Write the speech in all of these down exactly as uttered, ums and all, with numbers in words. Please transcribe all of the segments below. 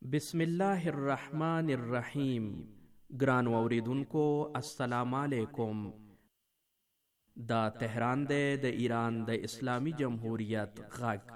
بسم الله الرحمن الرحیم. ګرانو اوریدونکو السلام علیکم. دا تهران دی د ایران د اسلامی جمهوریت غږ.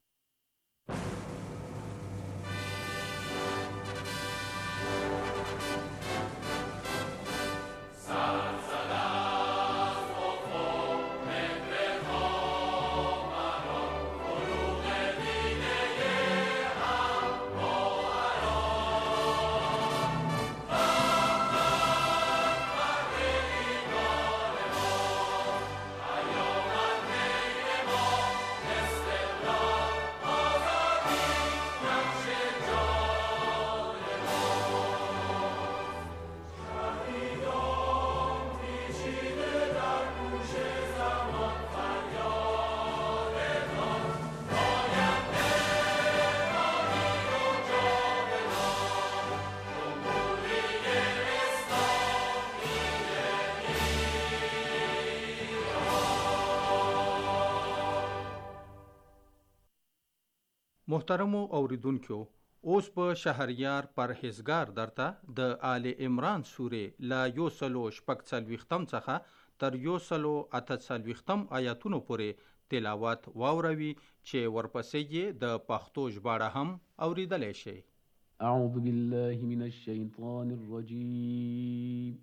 محترمو اوریدونکو، اوس په شهریار پرهیزګار درته د آل عمران سورې لا یو سلو شپږ څلوېښتم څخه تر یو سلو اته څلوېښتم آیاتونو پورې تلاوت واوروي چې ورپسې یې د پښتو ژباړه هم اوریدلی شي. اعوذ بالله من الشیطان الرجیم.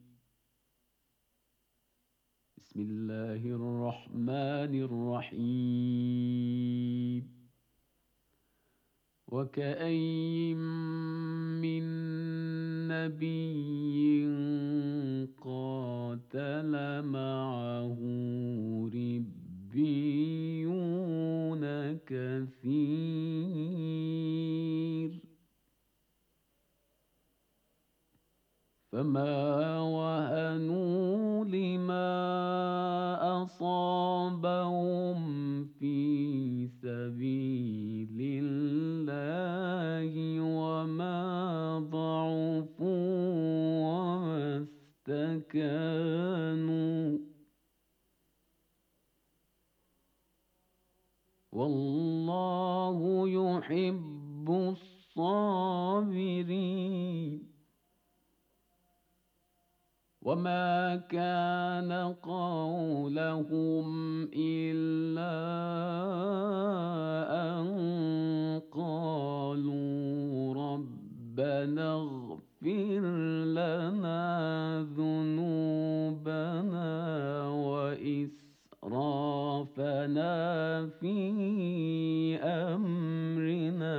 بسم الله الرحمن الرحیم. وكأين من نبي قاتل معه ربيون كثير فما وهنوا لما أصابهم في سبيل الله وما ضعفوا وما استكانوا والله يحب الصابرين. وما كان قولهم إلا أن قالوا ربنا اغفر لنا ذنوبنا وإسرافنا في أمرنا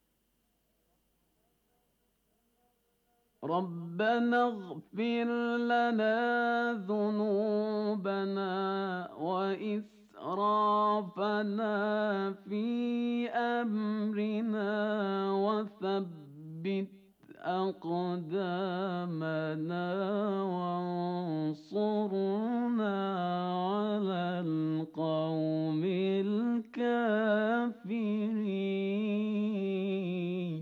ربنا اغفر لنا ذنوبنا وإسرافنا في أمرنا وثبت أقدامنا وانصرنا على القوم الكافرين.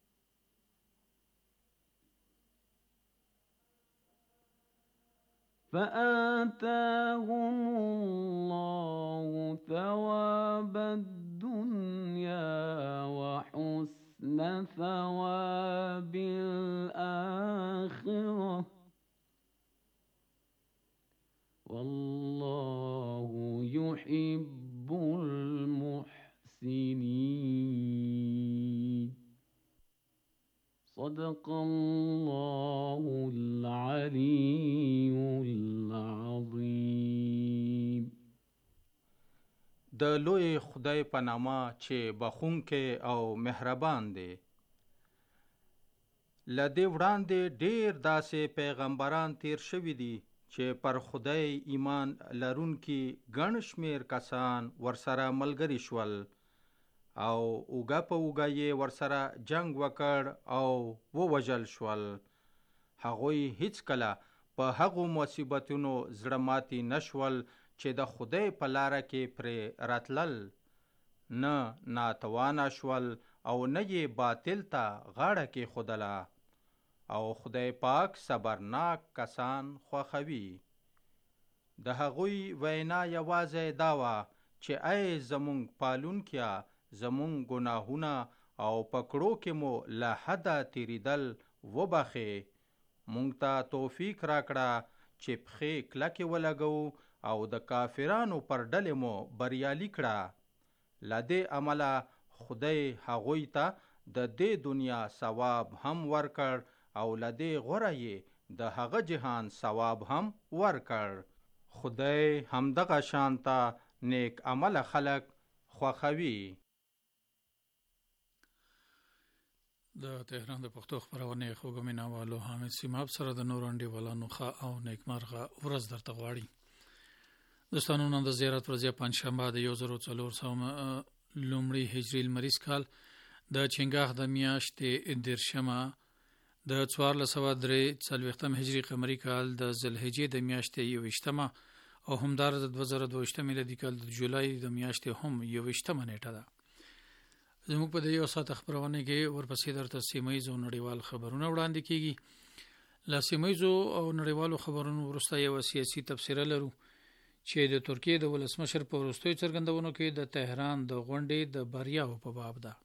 فآتاهم الله ثواب الدنيا وحسن ثواب الآخرة والله يحب المحسنين. صدق الله العلي العظيم. د لوی خدای په نامه چې بخښونکی او مهربان دی. له دې وړاندې ډېر داسې پیغمبران تیر شوي دي چې پر خدای ایمان لرونکي ګڼ شمېر کسان ورسره ملګري شول او اوږه په اوږه یې ورسره جنگ وکړ او ووژل شول. هغوی هیڅکله په هغو مصیبتونو زړه ماتي نشول چې د خدای په لاره کې پرې راتلل، نه ناتوانه شول او نه یې باطل ته غاړه کېښودله. او خدای پاک صبرناک کسان خوښوي. د هغوی وینا یوازې دا وه چې ای زمونږ پالونکیا، زمونږ ګناهونه او پکړو کې مو له حده تیریدل وبخې. مونږ ته توفیق راکړه چې پښې کلکې ولګو او د کافرانو پر ډلې مو بریالي کړه. له دې عمله خدای هغوی ته د دې دنیا ثواب هم ورکړ او له دې غوره یې د هغه جهان ثواب هم ورکړ. خدای همدغه شانته نیک عمل خلق خوښوي. د تهران د پښتو خبرونه خوږ مینوالو حامد سیماب سره د نور انډیوالانو ښه او نیکمرغه ورځ درته غواړي. دوستانو، نن د زیارت ورځ پنځشنبه د یو زر څلور سوه لومړي هجري لمریز کال د چنګاښ د میاشتې دیرشمه د څوارلس سوه درې څلوېښتم هجري قمري کال د ذوالحجې د میاشتې یوویشتمه او همدارس د دوه زره دوهویشتم میلادي کال د جولای د میاشتې هم یوویشتمه نیټه ده. زموږ په دې یو ساعت خبرونه کې ورپسې درته سیمه ییز او نړیوال خبرونه وړاندې کیږي. له سیمه ییزو او نړیوالو خبرونو وروسته یو سیاسي تبصره لرو چې د ترکیې د ولسمشر په وروستیو څرګندونو کې د تهران د غونډې د بریاو په باب ده.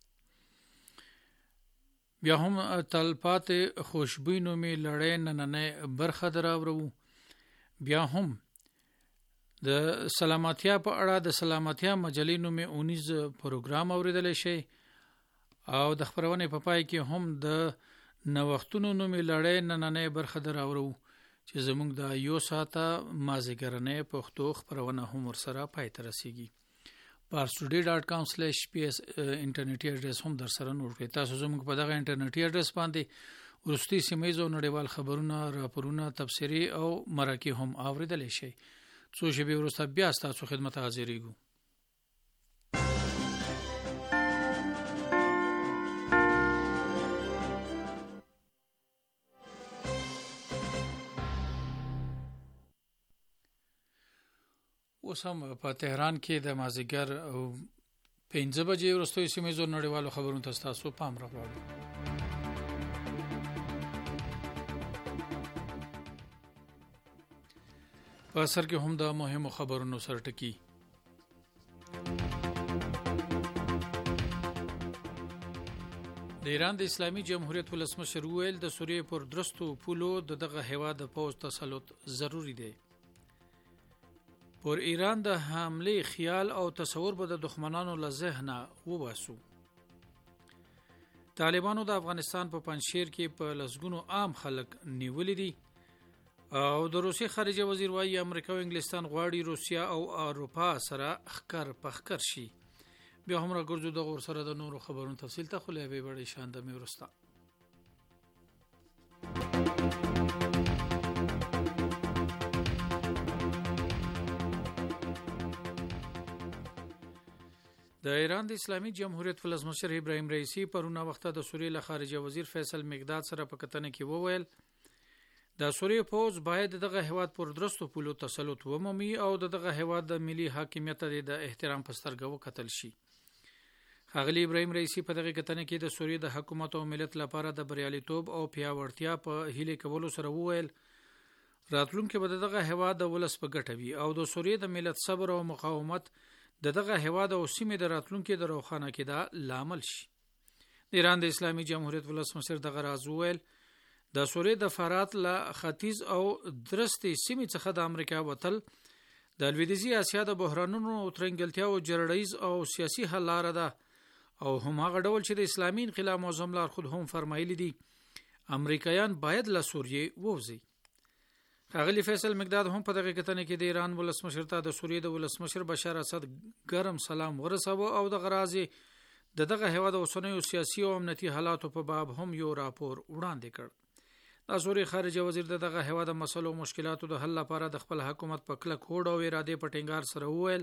بیا هم تلپاتې خوشبوی نومې لړۍ نننۍ برخه دراوړو. بیا هم د سلامتیا په اړه د سلامتیا مجلې نومې اونیز پروګرام اوریدلی شي او د خبرونې په پای کې هم د نوښتونو نومې لړۍ نننۍ برخه دراوړو چې زموږ د یو ساعته مازیګرنۍ پښتو خبرونه هم ورسره پای ته رسیږي. پارسټوډي ډاټ کام سلیش پی اس انټرنیټي اډرس هم در سره نوٹ کړئ. تاسو زموږ په دغه انټرنیټي اډرس باندې وروستي سیمه ییز او نړیوال خبرونه، راپورونه، تبصرې او مرکې هم اوریدلی شئ. څو شېبې وروسته بیا ستاسو خدمت ته حاضرېږو. اوس هم په تهران کې د مازدیګر پنځه بجې وروستیو سیمه ییزو نړیوالو خبرونو ته ستاسو پام راغواړو. په سر کې هم د مهمو خبرونو سرټکی. د ایران د اسلامي جمهوریت ولسمشر وویل د سوریې پر درستو پولو د دغه هیواد د پوځ تسلط ضروری دی. پر ایران د حمله خیال او تصور به د دښمنانو له ذهنه وباسو. طالبانو د افغانستان په پنځشیر کې په لسګونو عام خلک نیولي دي او د روسیې خارجه وزیر وايي امریکا او انګلستان غواړي روسیا او اروپا سره ښکر په ښکر شي. بیا هم راګرځو د غور سره د نورو خبرونو تفصیل ته خو له یوې بړې شان د مې ورسته. د ایران د اسلامي جمهوریت ولسمشر ابراهیم رئیسی پرونه وخته د سوریې له خارجه وزیر فیصل مقداد سره په کتنه کې وویل د سوریې پوځ باید دغه هیواد پر درستو پولو تسلط ومومي او دغه هیواد د ملي حاکمیت د احترام په سترګه وکتل شي. ښاغلي ابراهیم رئیسی په دغه کتنه کې د سوریې د حکومت او ملت لپاره د بریالیتوب او پیاوړتیا په هیله کولو سره وویل راتلونکي به دغه هیواد د ولس په ګټه وي او د سوریې د ملت صبر او مقاومت دغه هیواد او سیمې د راتلونکي د روښانه کېدا لامل شي. د ایران د اسلامي جمهوریت ولسمشر دغه راز وویل د سوریې د فرات له ختیځ او درستې سیمې څخه د امریکا وتل د لویدیځي اسیا د بحرانونو او ترنګلتیا او جرړیز او سیاسي حل لاره ده او هم هغه ډول چې د اسلامي انقلاب معظم لارښود هم فرمایلی دي امریکایان باید له سوریې ووځي. ښاغلي فیصل مقداد هم په دغه کتنه کې د ایران ولسمشر ته د سوریې د ولسمشر بشار اسد ګرم سلام ورساوه او د غرازي د دغه هیواد اوسنیو سیاسي او امنیتي حالاتو په باب هم یو راپور وړاندې کړ. د سوریې خارجه وزیر دغه هیواد د مسلو او مشکلاتو د حل لپاره د خپل حکومت په کلک هوډ او اراده په ټینګار سره وویل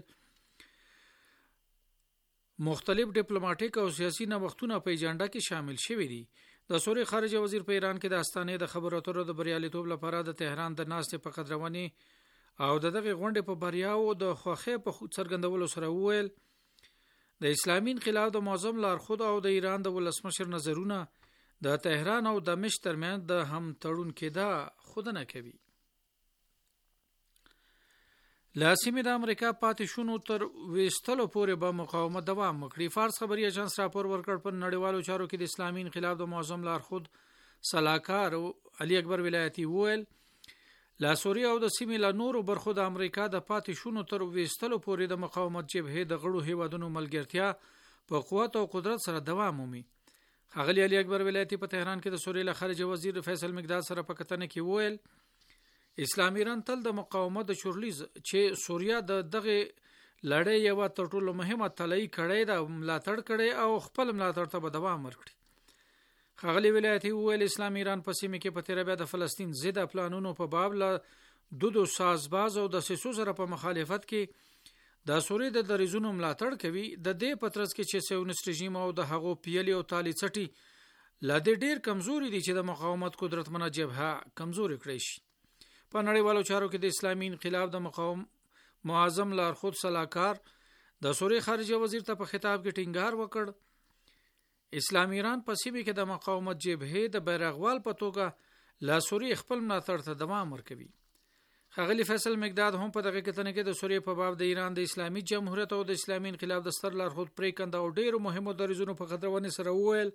مختلف ډیپلوماټیک او سیاسي نوښتونه په ایجنډا کې شامل شوي دي. د سوریې خارجه وزیر په ایران کې د استانې د خبرو اترو د بریالیتوب لپاره د تهران د ناستې په قدرونی او دغه غونډې په بریاو د خوخه په څرګندولو سره وویل د اسلامي انقلاب د معظم لارښود او د ایران د ولسمشر نظرونه د تهران او دمشق ترمنځ د هم تړون کېدا خود نه کوي. له سیمې د امریکا پاتې شونو تر ویستلو پورې به مقاومت دوام وکړي. فارس خبري اژانس راپور ورکړ په نړیوالو چارو کې د اسلامي انقلاب د معظم لارښود سلاکار علي اکبر ولایتي وویل له سوریه او د سیمې له نورو برخو د امریکا د پاتې شونو تر ویستلو پورې د مقاومت جبهې د غړو هیوادونو ملګرتیا په قوت او قدرت سره دوام مومي. ښاغلي علي اکبر ولایتي په تهران کې د سوریې له خارجه وزیر فیصل مقداد سره په کتنه کې وویل اسلامي ایران تل د مقاومت د چورلیز چې سوریه د دغه لړۍ یو تر ټولو مهمه طلایي کړۍ د ملاتړ کړي او خپل ملاتړ ته به دوام ورکړي. ښاغلي ولایتي وویل اسلامي ایران په سیمه کې په تیره بیا د فلسطین ضد پلانونو په باب له دودو سازباز او د سیسو سره په مخالفت کې د سوریې د دریزونو ملاتړ کوي. د دې پترس کې چې سیونیست رژیم او د هغو پیلي او تالی څټي لا د ډیر کمزوري دي چې د مقاومت قدرتمنه جبهه کمزوري کړي شي. په نړیوالو چارو کې د اسلامي انقلاب د مقاوم معظم لارښود سلاکار د سوریې خارجه وزیر ته په خطاب کې ټینګار وکړ اسلامي ایران په سیمه کې د مقاومت جبهې د بیرغوال په توګه لا سوریې خپل ملاتړ ته دوام ورکوي. ښاغلي فیصل مقداد هم په دغه کتنه کې د سوریې په باب د ایران د اسلامي جمهوریت او د اسلامي انقلاب د ستر لارښود پریکند او ډیرو مهمو دریځونو په خبرونه سره وویل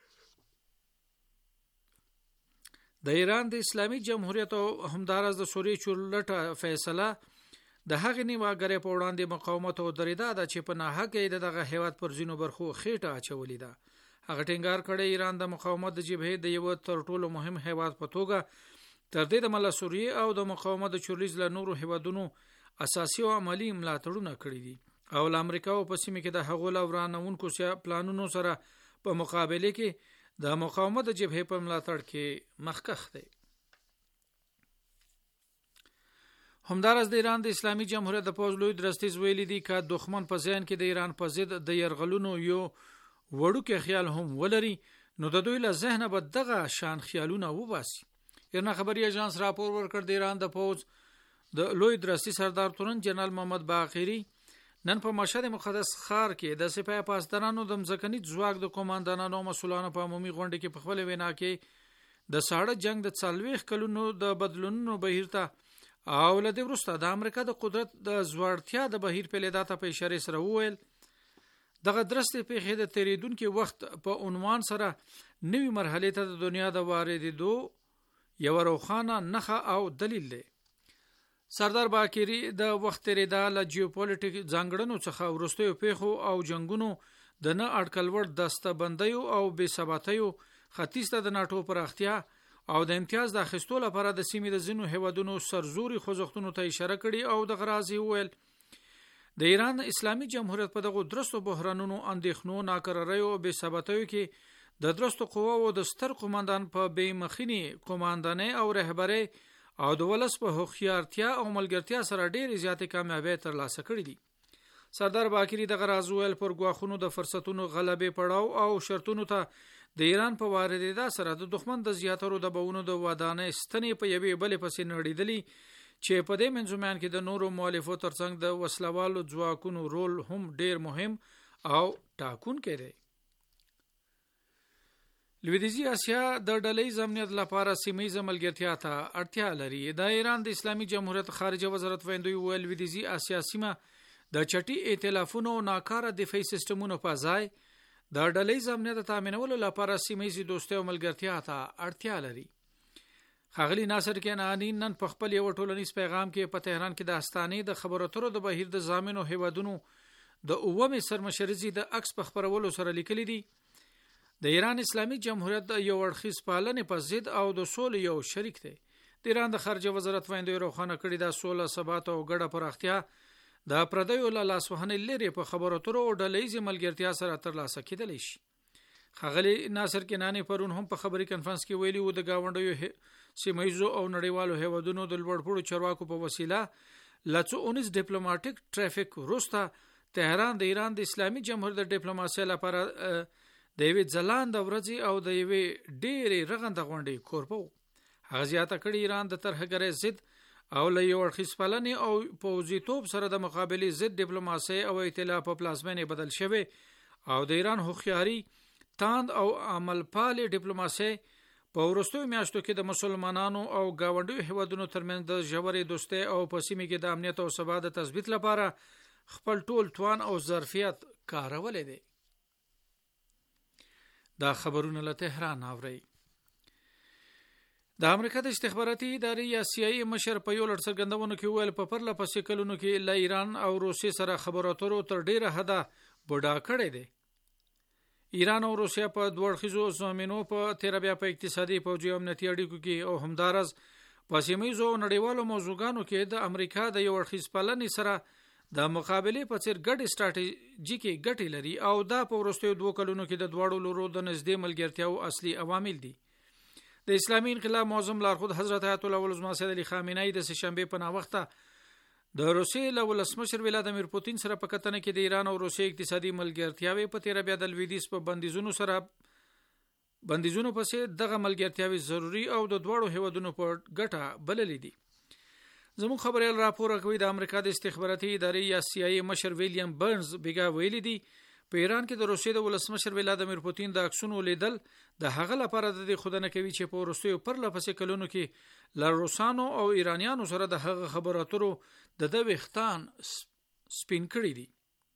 د ایران د اسلامي جمهوریت او همدارس د سوریې چورلټه فیصله د هغې نیواګرې په وړاندې مقاومت او درېدا ده چې په ناحقه د دغه هیواد پر ځینو برخو خېټه اچولې ده. هغه ټینګار کړی ایران د مقاومت د جبهې د یو تر ټولو مهم هیواد په توګه تر دې د مله سوریې او د مقاومت د چورلیز له نورو هیوادونو اساسي او عملی ملاتړونه کړي دي او د امریکا په سیمه کې د هغو لورانونکو پلانونو سره په مقابله کې د مقاومت د جبهې په ملاتړ کې مخکښ دی. همدارس د ایران د اسلامي جمهوریت د پوز لوی درستیز ویلي دي چې دښمن په ذهن کې د ایران په ضد د يرغلونو یو وړوکی خیال هم ولري نو د دوی له ذهنه به دغه شان خیالونه وباسي. ایرنا خبري اژانس راپور ورکړ د ایران د پوز د لوی درستی سردار تورن جنرال محمد باقری نن په مشهد مقدس ښار کې د سپاه پاسدارانو د مځکني ځواک د قوماندانانو او مسولانو په عمومي غونډه کې په خپل وینا کې د ساړه جنگ د څلويخ کلونو د بدلونونو بهیر ته او لدې وروسته د امریکا د قدرت د زوړتیا د بهیر په لیدا ته په اشاره سره وویل دغه درسته په خې د تیریدونکو وخت په عنوان سره نوې مرحله ته د دنیا د واردېدو یو روخانه نخه او دلیل دی. سردار باقری د وخت تیریدا له جیوپولیټیک ځانګړنو څخه ورستیو پیښو او جنگونو د نه اټکلوړ دسته بندیو او بې ثباتیو ختیسته د ناتو پراختیا او د امتیاز د اخیستو لپاره د سیمې د زینو هیوادونو سرزوري خوځښتونو ته اشاره کړي او د غرازي ویل د ایران اسلامي جمهوریت په دغه درستو بحرانونو اندېښنو ناکراریو او بې ثباتیو کې د درستو قواو د ستر قوماندان په بې مخینی قوماندانۍ او رهبرۍ او د ولس په هوښیارتیا او ملګرتیا سره ډېرې زیاتې کامیابۍ ترلاسه کړې دي. سردار باقری د غراز ویل پر غواخونو د فرصتونو غلبې پړاو او شرطونو ته د ایران په واردېدا سره د دښمن د زیاترو د بونو د ودانۍ ستنې په یوې بلې پسې نړیدلې چې په دې منځومان کې د نورو مؤلفو ترڅنګ د وسلوالو ځواکونو رول هم ډېر مهم او ټاکونکی دی. لویدیځي اسیا د ډلې امنیت لپاره سیمه‌ییزه ملګرتیا ته اړتیا لري. د ایران د اسلامي جمهوریت خارجه وزارت ویندوی ویل لویدیځي اسیا سیمه د چټي ائتلافونو او ناکاره دفاعي سیستمونو په ځای د ډلې امنیت تامینولو لپاره سیمه‌ییزه دوستۍ او ملګرتیا ته اړتیا لري. ښاغلي ناصر کنعانی نن په خپل یو ټولنیز پیغام کې په تهران کې د استانې د خبرو اترو د بهیر د ضامنو هیوادونو د اومه سرمشرزي د عکس په خبرولو سره لیکلي دي د ایران اسلامي جمهوریت د یو اړخیز پالنې په ضد او د سولې یو شریک دی. د ایران د خارجه وزارت ویندوی روښانه کړی د سوله ثبات او ګډه پراختیا د پردیو له لاسوهنې لري په خبرو اترو او ډلهییزې ملګرتیا سره ترلاسه کېدلی شي. ښاغلي ناصر کنعانی پرون هم په خبري کنفرانس کې ویلي و د گاونډیو سیمه‌ییزو او نړیوالو هیوادونو د لوړپوړو چارواکو په وسیله لڅو اونیس ډیپلوماټیک ټریفیک وروسته تهران د ایران د اسلامي جمهوریت د ډیپلوماسۍ لپاره د یوې ځلانده ورځې او د یوې ډېرې رغنده غونډې کوربه و. هغه زیاته کړې ایران د ترهګرۍ ضد او له یو اړخیز پالنې او پوځیتوب سره د مقابلې ضد ډیپلوماسۍ او ائتلاف په پلازمینې بدل شوی او د ایران هوښیاري تاند او عمل پالې ډیپلوماسۍ په وروستیو میاشتو کې د مسلمانانو او گاونډیو هیوادونو ترمنځ د ژورې دوستۍ او په سیمه کې د امنیت او ثبات د تثبیت لپاره خپل ټول توان او ظرفیت کارولې دي. دا خبرونه له تهران اوري. د امریکا د استخباراتي ادارې یا سی آی ای مشر په یو لړ څرګندونو کې ویل په پرله پسې کلونو کې له ایران او روسیې سره خبرو اترو تر ډیره حده بډا کړی دی. ایران او روسیا په دوه اړخیزو زمینو په تیر بیا په اقتصادي پوځي او امنیتي اړیکو کې او همدارز په سیمه‌ییزو نړیوالو موضوعګانو کې د امریکا د یو اړخیز پالنې سره د مقابله په څیر ګډ ستراتیژیکي ګټې لري او دا په وروستیو دوه کلونو کې د دواړو لورو د نږدې ملګرتیاو اصلي عوامل دي. د اسلامي انقلاب معظم لارښود حضرت آیت الله العظما سید علي خامنه‌ای د سهشنبه په ناوخته د روسیې له ولسمشر ولادیمیر پوتین سره په کتنه کې د ایران او روسیې اقتصادي ملګرتیاوې په تیر بیا د لویدیځ په بندیزونو سره بندیزونو پسې دغه ملګرتیاوې ضروری او د دواړو هیوادونو په ګټه بللې دي. زموږ خبريال راپور کوي د امریکا د استخباراتي ادارې یا سی آی ای مشر ویلیام برنز بیګا ویلي دي په ایران کې د روسیې د ولسمشر ولادیمیر پوتین د عکسونو لیدل د هغه لپاره د خودنه کوي چې په وروستیو پرله پسې کلونو کې له روسانو او ایرانیانو سره د هغه خبرو اترو د د وختان سپین کړی دي.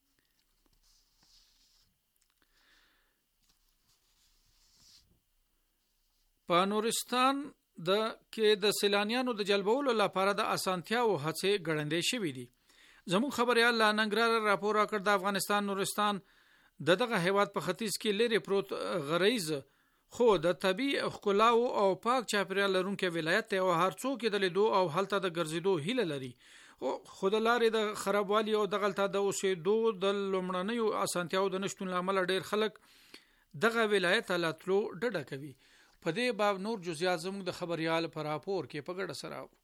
په نورستان د کې د سیلانیانو د جلبولو لپاره د اسانتیاو هڅې ګړندې شوې دي. زموږ خبريال لا ننګرهار راپور کړ د افغانستان نورستان د دغه هیواد په ختیځ کې لري پروت غریز خو د طبيعي ښکلاو او پاک چاپیریال لرونکي ولایت ته او هر څوک د لیدو او هلته د ګرځېدو هیله لري. خو د لارې د خرابوالي او دغلته د اوسېدو د لومړنیو اسانتیاو د نشټون لامل ډېر خلک دغه ولایت ته لاتلو ډډه کوي. په دې باب نور جزئیات زموږ د خبريال پر راپور کې په ګډه سره.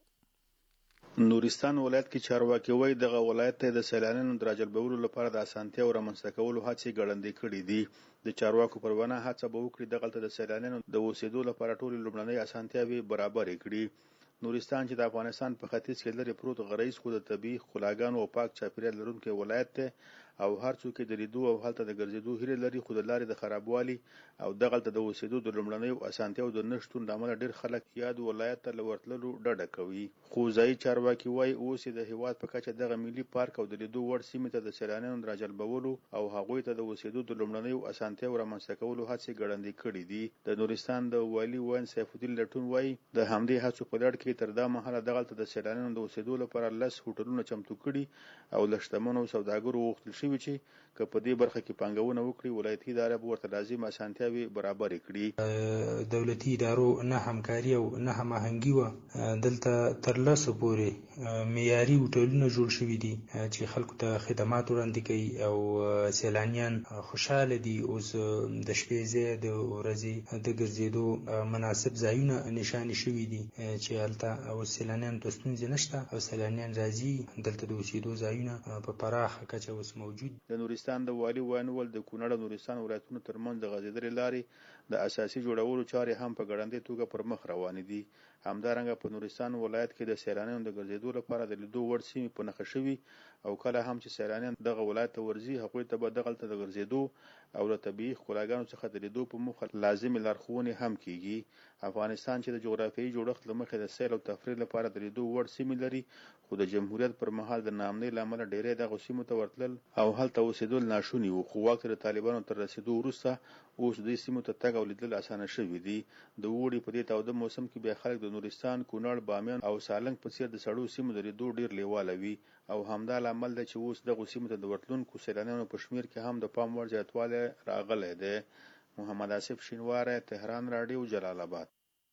نورستان ولایت کې چارواکي وایي دغه ولایت ته د سیلانیانو د راجلبولو لپاره د اسانتیا او رامنځته کولو هڅې ګړندې کړې دي. د چارواکو پر ونه هڅه به وکړي دغلته د سیلانیانو د اوسېدو لپاره ټولې لومړنۍ اسانتیاوې برابرې کړي. نورستان چې د افغانستان په ختیځ کې لري پروت غریز خو د طبیعي ښکلاګانو او پاک چاپیریال لرونکی ولایت ته او هر څوک د لیدو او هلته د ګرځېدو هیله لري خو د لارې د خرابوالي او دغلته د اوسېدو د لومړنیو اسانتیاو د نشتون له امله ډېر خلک یاد ولایت ته له ورتللو ډډه کوي. خو ځایي چارواکي وایي اوس د هیواد په کچه دغه ملي پارک او د لیدو وړ سیمې ته د سیلانیانو د راجلبولو او هغوی ته د اوسېدو د لومړنیو اسانتیاو رامنځته کولو هڅې ګړندې کړي دي. د نورستان د والي وین سیف الدین لټون وایي د همدې هڅو په لړ کې تر دا مهاله دغلته د سیلانیانو د اوسېدو لپاره لس هوټلونه چمتو کړي او له شتمنو سوداګرو وغوښتل شوي چې که په دې برخه کې پانګونه وکړي ولایتي اداره به ورته لازم اسانتیاوې برابرې کړي. دولتي ادارو نه همکاري او نه هماهنګي وه دلته تر لسو پورې معیاري هوټلونه جوړ شوي دي چې خلکو ته خدمات وړاندې کوي او سیلانیان خوشحاله دي. اوس د شپې ځای د ورځې د ګرځېدو مناسب ځایونه نشانې شوي دي چې هلته اوس سیلانیانو ته ستونزې نشته او سیلانیان راځي دلته د اوسېدو ځایونه په پراخه کچه اوس موجود. د نورستان د والي وانول د کونړ او نورستان ولایتونو ترمنځ د غځېدلې لارې د اساسي جوړولو چارې هم په ګړندۍ توګه پر مخ روانې دي. همدارنګه په نورستان ولایت کې د سیلانیانو د ګرځېدو لپاره د لیدو وړ سیمې په نښه شوي او کله هم چې سیلانیان دغه ولایت ته ورځي هغوی ته به دغلته د ګرځېدو او له طبیعي ښکلاګانو څخه د لیدو په موخه لازمې لارښوونې هم کیږي. افغانستان چې د جغرافیایي جوړښت له مخې د سیل او تفریح لپاره د لیدو وړ سیمې لري خو د جمهوریت پر مهال د ناامنۍ له امله ډېری دغو سیمو ته ورتلل او هلته اوسېدل ناشوني وو. خو واک ته د طالبانو تر رسېدو وروسته اوس دې سیمو ته تګ او لیدل اسانه شوي دي. د اوړي په دې تاوده موسم کې بیا خلک د نورستان، کونړ، بامیان او سالنګ په څېر د سړو سیمو د لیدو ډېر لیواله وي او همدا لامل دی چې اوس دغو سیمو ته د ورتلونکو سیلانیانو په شمېر کې هم د پام وړ زیاتوالی راغلی دی. محمد آصف شینواری، تهران رادیو، جلال آباد.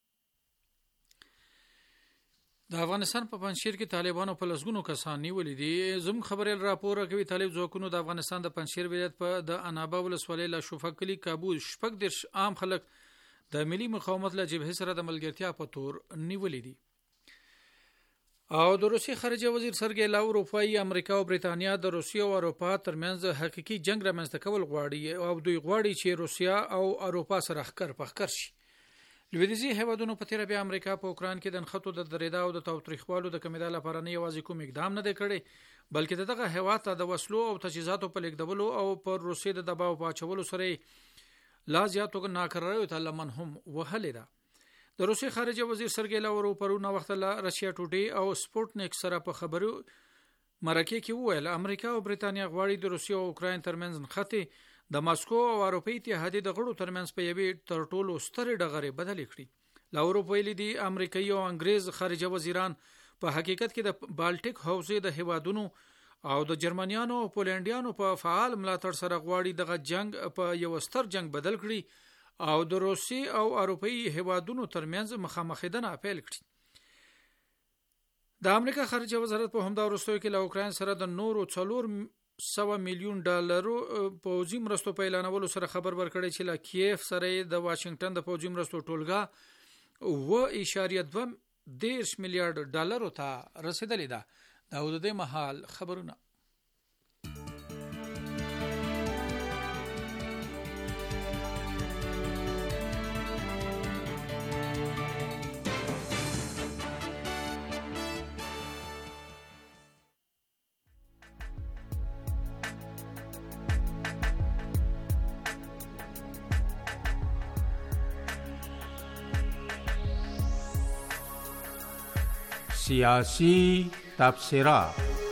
د افغانستان په پنځشیر کې طالبانو په لسګونو کسان نیولي دي. زموږ خبريال راپور کوي طالب ځواکونو د افغانستان د پنځشیر ولایت په د انابا ولسوالۍ له شوفک کلي کابو شپږ دېرش عام خلک د ملي مقاومت له جبهې سره د ملګرتیا په تور نیولي دي. او د روسیې خارجه وزیر سرګی لاوروف وايي امریکا او برېټانیا د روسیې او اروپا ترمنځ حقيقي جنگ رامنځته کول غواړي او دوی غواړي چې روسیا او اروپا سره ښکر په ښکر شي. لویدیځي هیوادونو په تیر بیا امریکا په اوکران کې د نښتو د درېدا او د تاوتریخوالو د کمیدا لپاره نه یوازې کوم اقدام نه دی کړی بلکې دغه هیواد ته د وسلو او تجهیزاتو په لیږدولو او پر روسیې د دباو په اچولو سره لا زیاتو ناکراریو ته لمن هم وهلې ده. د روسي خارجه وزیر سرګی لاورو پرونه وخت له رشیا ټوډي او سپوټنیک سره په خبرو مرکه کې وویل امریکا او برېټانیا غواړي د روسیې او اوکراین ترمنځ نښتې د ماسکو او اروپای اتحادیې د غړو ترمنځ په یوې تر ټولو سترې ډغرې بدلې کړي. لاورو ویلي دي امریکایي او انګریز خارجه وزیران په حقیقت کې د بالټیک حوزې د هیوادونو او د جرمنیانو او پولنډیانو په فعال ملاتړ سره غواړي دغه جنگ په یو ستر جنگ بدل کړي او د روسي او اروپایي هیوادونو ترمنځ مخامخېدنه اپیل کړي. د امریکا خارجه وزارت په همدا وروستیو کې له اوکراین سره د نورو څلور سوه میلیون ډالرو پوځي مرستو په اعلانولو سره خبر ورکړی چې له کیف سره د واشنگټن د پوځي مرستو ټولګه اوه اعشاریه دوه دېرش میلیارډ ډالرو ته رسیدلې ده. دا د دې مهال خبرونه. سیاسی تبصره.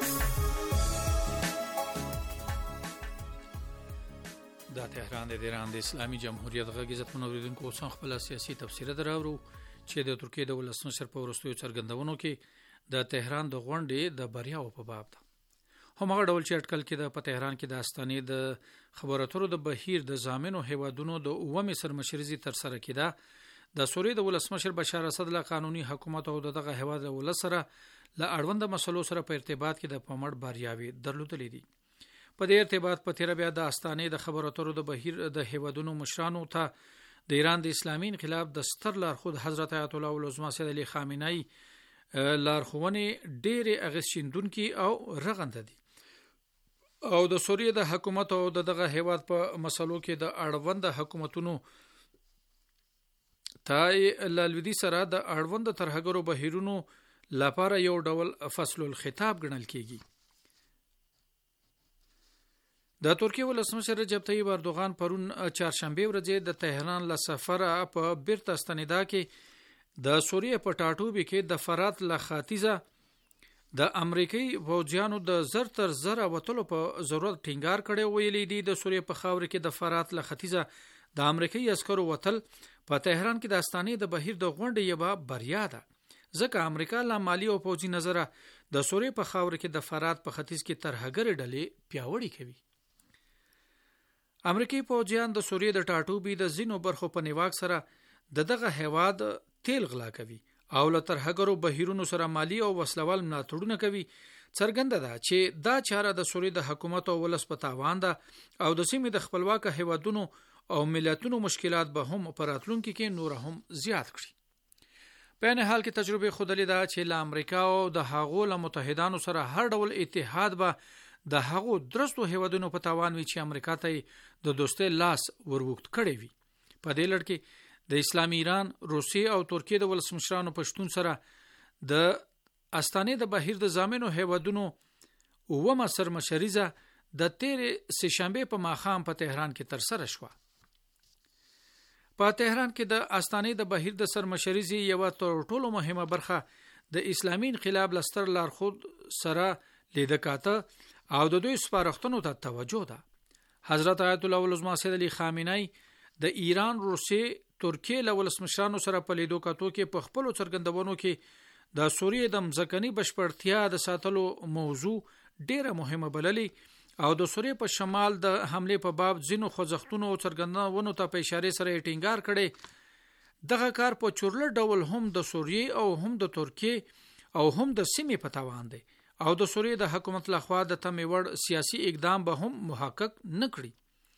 دا تهران د ایران د اسلامي جمهوریت غږ عزت منوریدونکو اوس خپل سیاسي تبصره دراورو چې د ترکیه د ولسمشر په وروستیو څرګندونو کې د تهران د غونډې د بریاو په باب ده. همغه ډول چې اټکل کې د په تهران کې د استانې د خبراتو د بهیر د ضامنو هیوادونو د اومه سرمشرزي تر سره کېده. د سوریې د ولسمشر بشار اسد له قانوني حکومت او دغه هیواد له ولسره له اړوند مسلو سره په ارتباط کې د پمړ باریاوي درلودلې دي. په دې ارتباط په تیر بیا د استانې د خبراتو د بهیر د هیوادونو مشرانو ته د ایران د اسلامي انقلاب د ستر لارښود حضرت آیت الله العظما سید علی خامنه‌ای لارښوونې ډېرې اغېزشیندونکي او رغنده دي او د سوریې د حکومت او دغه هیواد په مسلو کې د اړوند حکومتونو تای لالودی سره د اړوند ترهګرو بهیرونو لپاره یو ډول فصل الخطاب ګڼل کیږي. د ترکیه ولسمشر رجب طیب اردوغان پرون چهارشنبه ورځ د تهران له سفر په بیرته ستنیدا کې د سوریې په ټاټوبي کې د فرات له خاتیزه د امریکایي فوجیانو د زر تر زر وتلو په ضرورت ټینګار کړي. ویلي دي د سوریې په خاور کې د فرات له خاتیزه د امریکایي عسکرو وتل په تهران کې د استانې د بهیر د غونډې یوه بریا ده، ځکه امریکا له مالی او پوځي نظره د سوریې په خاور کې د فرات په ختیځ کې ترهګر ډلې پیاوړي کوي. امریکایي پوځیان د سوریې د ټاټوبي د ځینو برخو په نیواک سره د دغه هیواد تیل غلا کوي او له ترهګرو بهیرونو سره مالی او وسلوال ملاتړونه کوي. څرګنده ده چې دا چاره د سوریې د حکومت او ولس په تاوان ده او د سیمې د خپلواک هیوادونو او ملتونو مشکلات به هم په راتلونکي کې نور هم زیات کړي. په نه حال کې تجربه خودلې ده چې له امریکا او د هغو له متحدانو سره هر ډول اتحاد به د هغو درستو هیوادونو په تاوان وي چې امریکا ته د دوستۍ لاس وروغت کړی وي. په دې لړ کې د اسلامي ایران، روسیې او ترکیې د ولسمشرانو په شتون سره د استانې د بهیر د ضامنو هیوادونو اومه سرمشریزه د تیرې سهشنبه په ماښام په تهران کې تر سره شوه. په تهران کې د استانې د بهیر د سرمشریزي یو تر ټولو مهمه برخه د اسلامي انقلاب لستر لارښود سره لیدکاته او د دوی سپارښتنو ته توجه ده. حضرت آیت الله العظما سید علی خامنه‌ای د ایران، روسیې، ترکیې له ولسمشرانو سره په لیدو کاتو کې په خپل څرګندونو کې د سوریې د مځکني بشپړتیا د ساتلو موضوع ډیره مهمه بللې او د سوریې په شمال د حمله په باب ځینو خوځښتونو او څرګندونو ته په اشاره سره ټینګار کړي. دغه کار په چورله ډول هم د سوریې او هم د ترکیې او هم د سیمې په تاوان دی او د سوریې د حکومت لخوا د تمې وړ سیاسي اقدام به هم محقق نه کړي.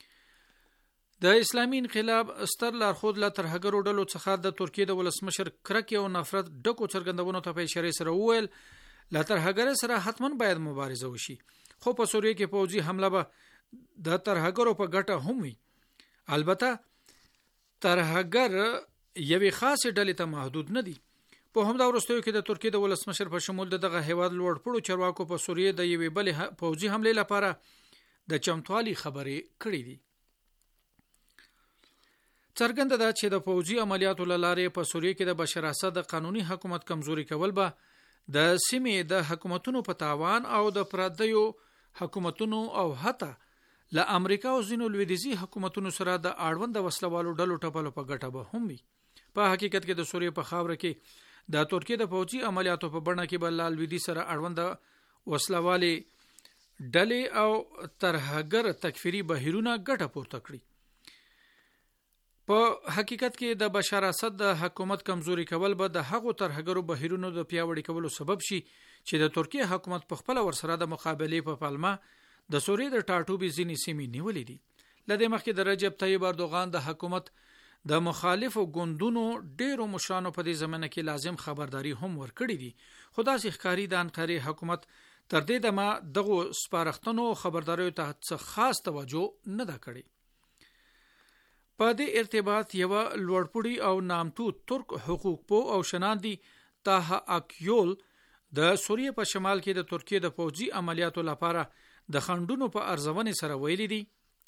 د اسلامي انقلاب ستر لارښود له ترهګرو ډلو څخه د ترکیې د ولسمشر کرکې او نفرت ډکو څرګندونو ته په اشاره سره وویل له ترهګر سره حتما باید مبارزه وشي، خو په سوریې کې پوځي حمله به د ترهګرو په ګټه هم وي. البته ترهګر یوې خاصې ډلې ته محدود نه دي. په همدا وروستیو کې د ترکیې د ولسمشر په شمول دغه هیواد لوړ پوړو چارواکو په سوریې د یوې بلې پوځي حملې لپاره د چمتوالي خبرې کړې دي. څرګنده ده چې د پوځي عملیاتو له لارې په سوریه کې د بشار اسد قانوني حکومت کمزوري کول به د سیمې د حکومتونو په تاوان او د پردیو حکومتونو او حتی له امریکا او ځینو لویدیځي حکومتونو سره د اړوند وسلوالو ډلو ټپلو په ګټه به هم وي. په حقیقت کې د سوریه په خاوره کې د ترکیه د پوځي عملیاتو په بڼه کې بل لویدیځ سره اړوند وسلوالي ډلې او ترهګر تکفیری بهیرونه ګټه پورته کړي. په حقیقت کې د بشار اسد د حکومت کمزوري کول به د هغو ترهګرو بهیرونو د پیاوړي کولو سبب شي چې د ترکیه حکومت په خپل ورسره د مقابله په پلمه د سوریې د ټاټوبي ځینې سیمې نیولې دي. لدې مخکې د رجب طیب اردوغان د حکومت د مخالفو ګوندونو ډیرو مشرانو په دې زمانه کې لازم خبرداري هم ورکړي دي. خو داسې ښکاري د انقرې حکومت تر دې دمه دغه سپارښتنو خبرداريو ته خاص توجه نه ده کړې. په دې ارتباط یو لوړپوړي او نامتو ترک حقوق پو او شناندي تاها اکیول د سوریه په شمال کې د ترکیه د پوځي عملیاتو لپاره د خندونو په ارزونې سره ویلي دي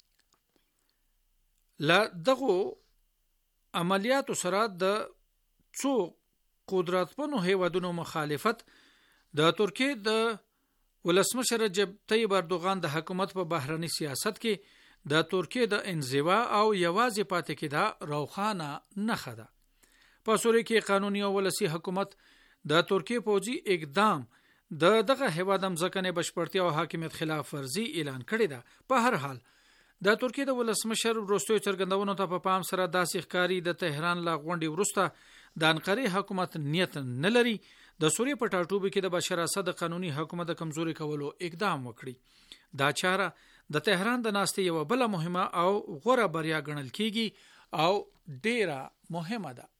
لا دغه عملیاتو سره د څو قدرتمنو هیوادونو مخالفت د ترکیه د ولسمشر رجب طیب اردوغان د حکومت په بهرني سیاست کې د ترکیه د انزوا او یوازې پاتې کېدا روخانه نخښه ده. په سوریه کې قانوني او ولسی حکومت د ترکیه پوځي اقدام د دغه هیواد مځکنه بشپړتیا او حاکمیت خلاف ورزي اعلان کړی ده. په هر حال د ترکیه د ولسمشر وروستیو څرګندونو ته په پام سره داسې ښکاری د تهران لا غونډې وروسته د انقرې حکومت نیت نه لري د سوریه په ټاټوبي کې د بشار اسد قانوني حکومت د کمزوري کولو اقدام وکړي. دا چاره د تهران د ناستې یو بل مهمه او غوره بریا ګڼل کیږي او ډیره مهمه ده.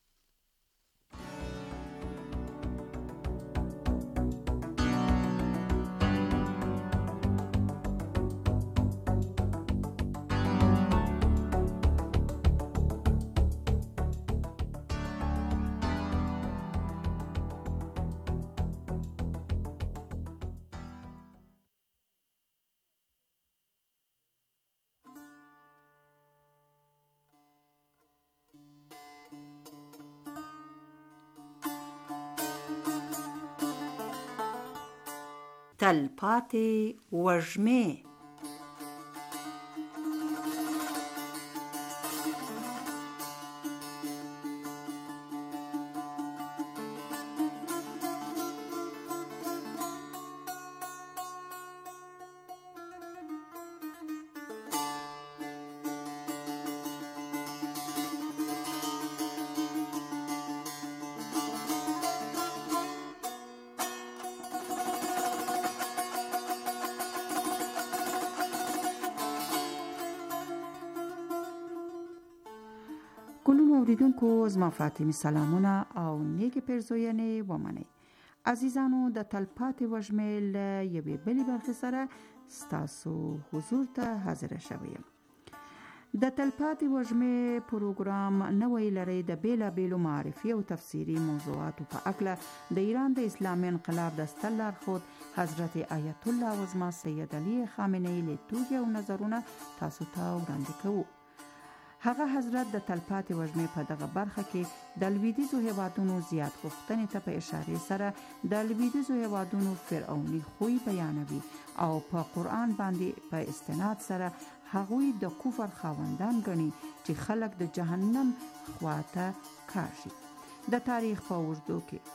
تلپاتې وږمې کلونو اوریدونکو زما فاطمی سلامونه او نیک پیرزوینې ومنئ. عزیزانو د تلپاتې وږمې له یوې بلې برخې سره ستاسو حضور ته حاضر شوم. د تلپاتې وږمې پروګرام نوی لري د بیلابیلو معرفي او تفسیري موضوعاتو په اړه د ایران د اسلامي انقلاب د ستر لارښود حضرت آیت الله عظما سید علی خامنه‌ای له توګه او نظرونه تاسو ته وړاندې کوو. هغه حضرت د تلپاتې وږمې په دغه برخه کې د لویدیځو هیوادونو زیات غوښتنې ته په اشاره سره د لویدیځو هیوادونو فرعوني خوی بیانوي او په قرآن باندې په استناد سره هغوی د کفر خاوندان ګڼي چې خلک د جهنم خواته کاږي. د تاریخ په اوږدو کې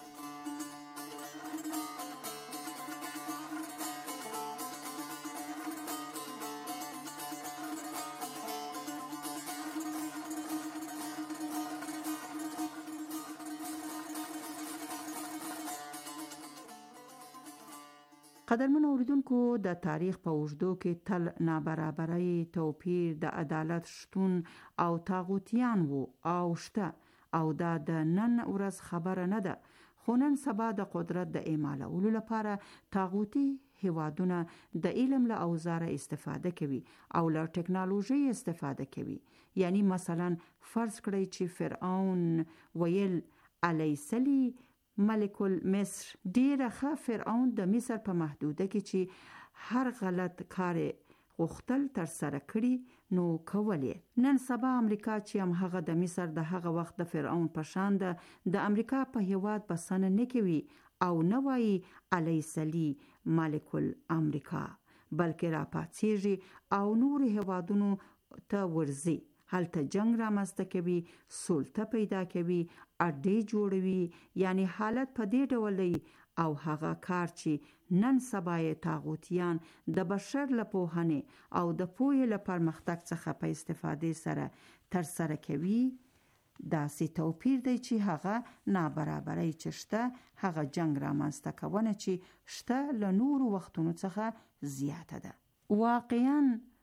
قدرمن اوریدونکو د تاریخ په اوږدو کې تل نابرابرۍ، توپیر، د عدالت شتون او طاغوتیان وو او شته او دا د نن ورځ خبره نه ده. خو نن سبا د قدرت د اعمالولو لپاره طاغوتي هیوادونه د علم له اوزاره استفاده کوي او له ټکنالوژي استفاده کوي. یعنی مثلا فرض کړئ چې فرعون ویل علیسلی ملک المصر ډیره ښه فرعون د مصر په محدوده کې چې هر غلط کار غوښتل تر سره کړي نو کولې. نن سبا امریکا چې هم هغه د مصر د هغه وخت د فرعون په شان ده د امریکا په هیواد بسنه نه کوي او نه وایي علیسلی مالک الامریکا، بلکې را پاڅیږي او نور هیوادونو ته ورځي، هلته جنگ را مسته کوي، سلطه پیدا کوي، اډې جوړوي. یعنی حالت په دې ډول دی او هغه کار چې نن سبا یې طاغوتیان د بشر له پوهنې او د پوهې له پرمختګ څخه په استفادې سره تر سره کوي، داسې توپیر دی چې هغه نابرابرۍ چې شته هغه جنگ را منځته کونه چې شته له نورو وختونو څخه زیاته ده. واقعاً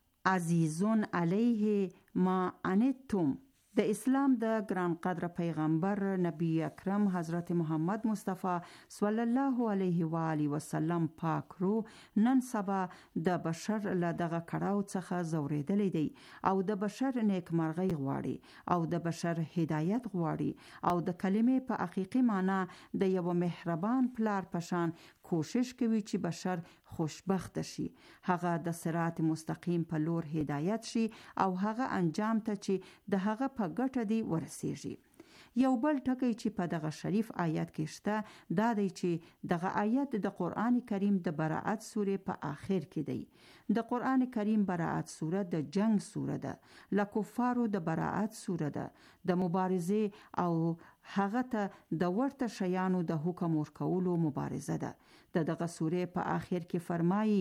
عزیزون علیه ما عنتم د اسلام د ګران قدر پیغمبر نبی اکرم حضرت محمد مصطفی صلی الله علیه و آله وسلم پاک رو نن سبا د بشر له دغه کړهو څخه زوریدلی دی او د بشر نیکمرغي غواړي او د بشر هدایت غواړي او د کلمې په حقیقي معنی د یو مهربان پلار پشان کوشش کوي چې بشر خوشبخت شي، هغه د صراط مستقیم په لور هدایت شي او هغه انجام ته چې د هغه په ګټه دی ورسیږي. یو بل ټکی چې په دغه شریف آیت کې شته دا دی چې دغه آیت د قرآن کریم د براءت سورې په آخر کې دی. د قرآن کریم براءت سوره د جنگ سوره ده، له کفارو د براءت سوره ده، د مبارزه او هغه ته د ورته شیانو د حکم ورکولو مبارزه ده. د دغه سوره په آخر کې فرمایي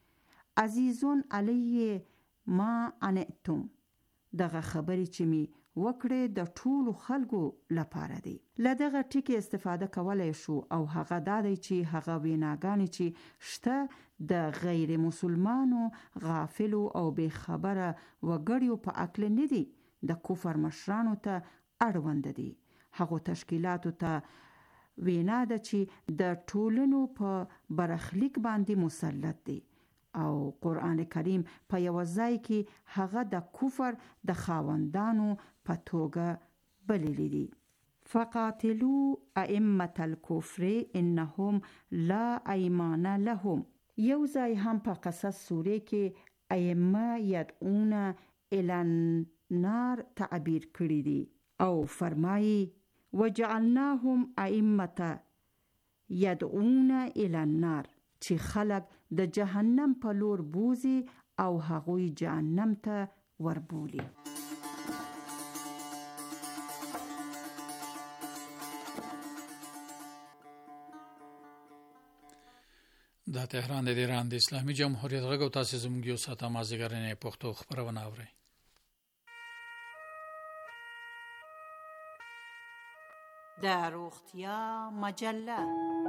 عزیزون علیه ما عنتم، دغه خبرې چې می وکړې د ټولو خلکو لپاره دی. له دغه ټکي استفاده کولای شو او هغه دا دی چې هغه ویناګانې چې شته د غیر مسلمانو غافلو او بې خبره وګړیو په عقل نه دي، د کفر مشرانو ته اړوند دي. هغو تشکیلاتو ته وینا ده چې د ټولنو په برخلیک باندې مسلط دي او قرآن کریم په یو ځای کې هغه د کفر د خاوندانو په توګه بللی دي. فقاتلوا ائمة الكفر انهم لا ایمان لهم. یو ځای هم په قصص سوره کې ائمه یدعون الی النار تعبیر کړی دي او فرمایي وجعلناهم ائمة یدعون الی النار، چې خلق د جهنم په لور بوزي او هغوی جهنم ته وربولي. دا تهران د ایران د اسلامي جمهوریت غږ او تاسو زموږ یو ساعته مازیګرنې پښتو خبرونه اورئ. د روغتیا مجله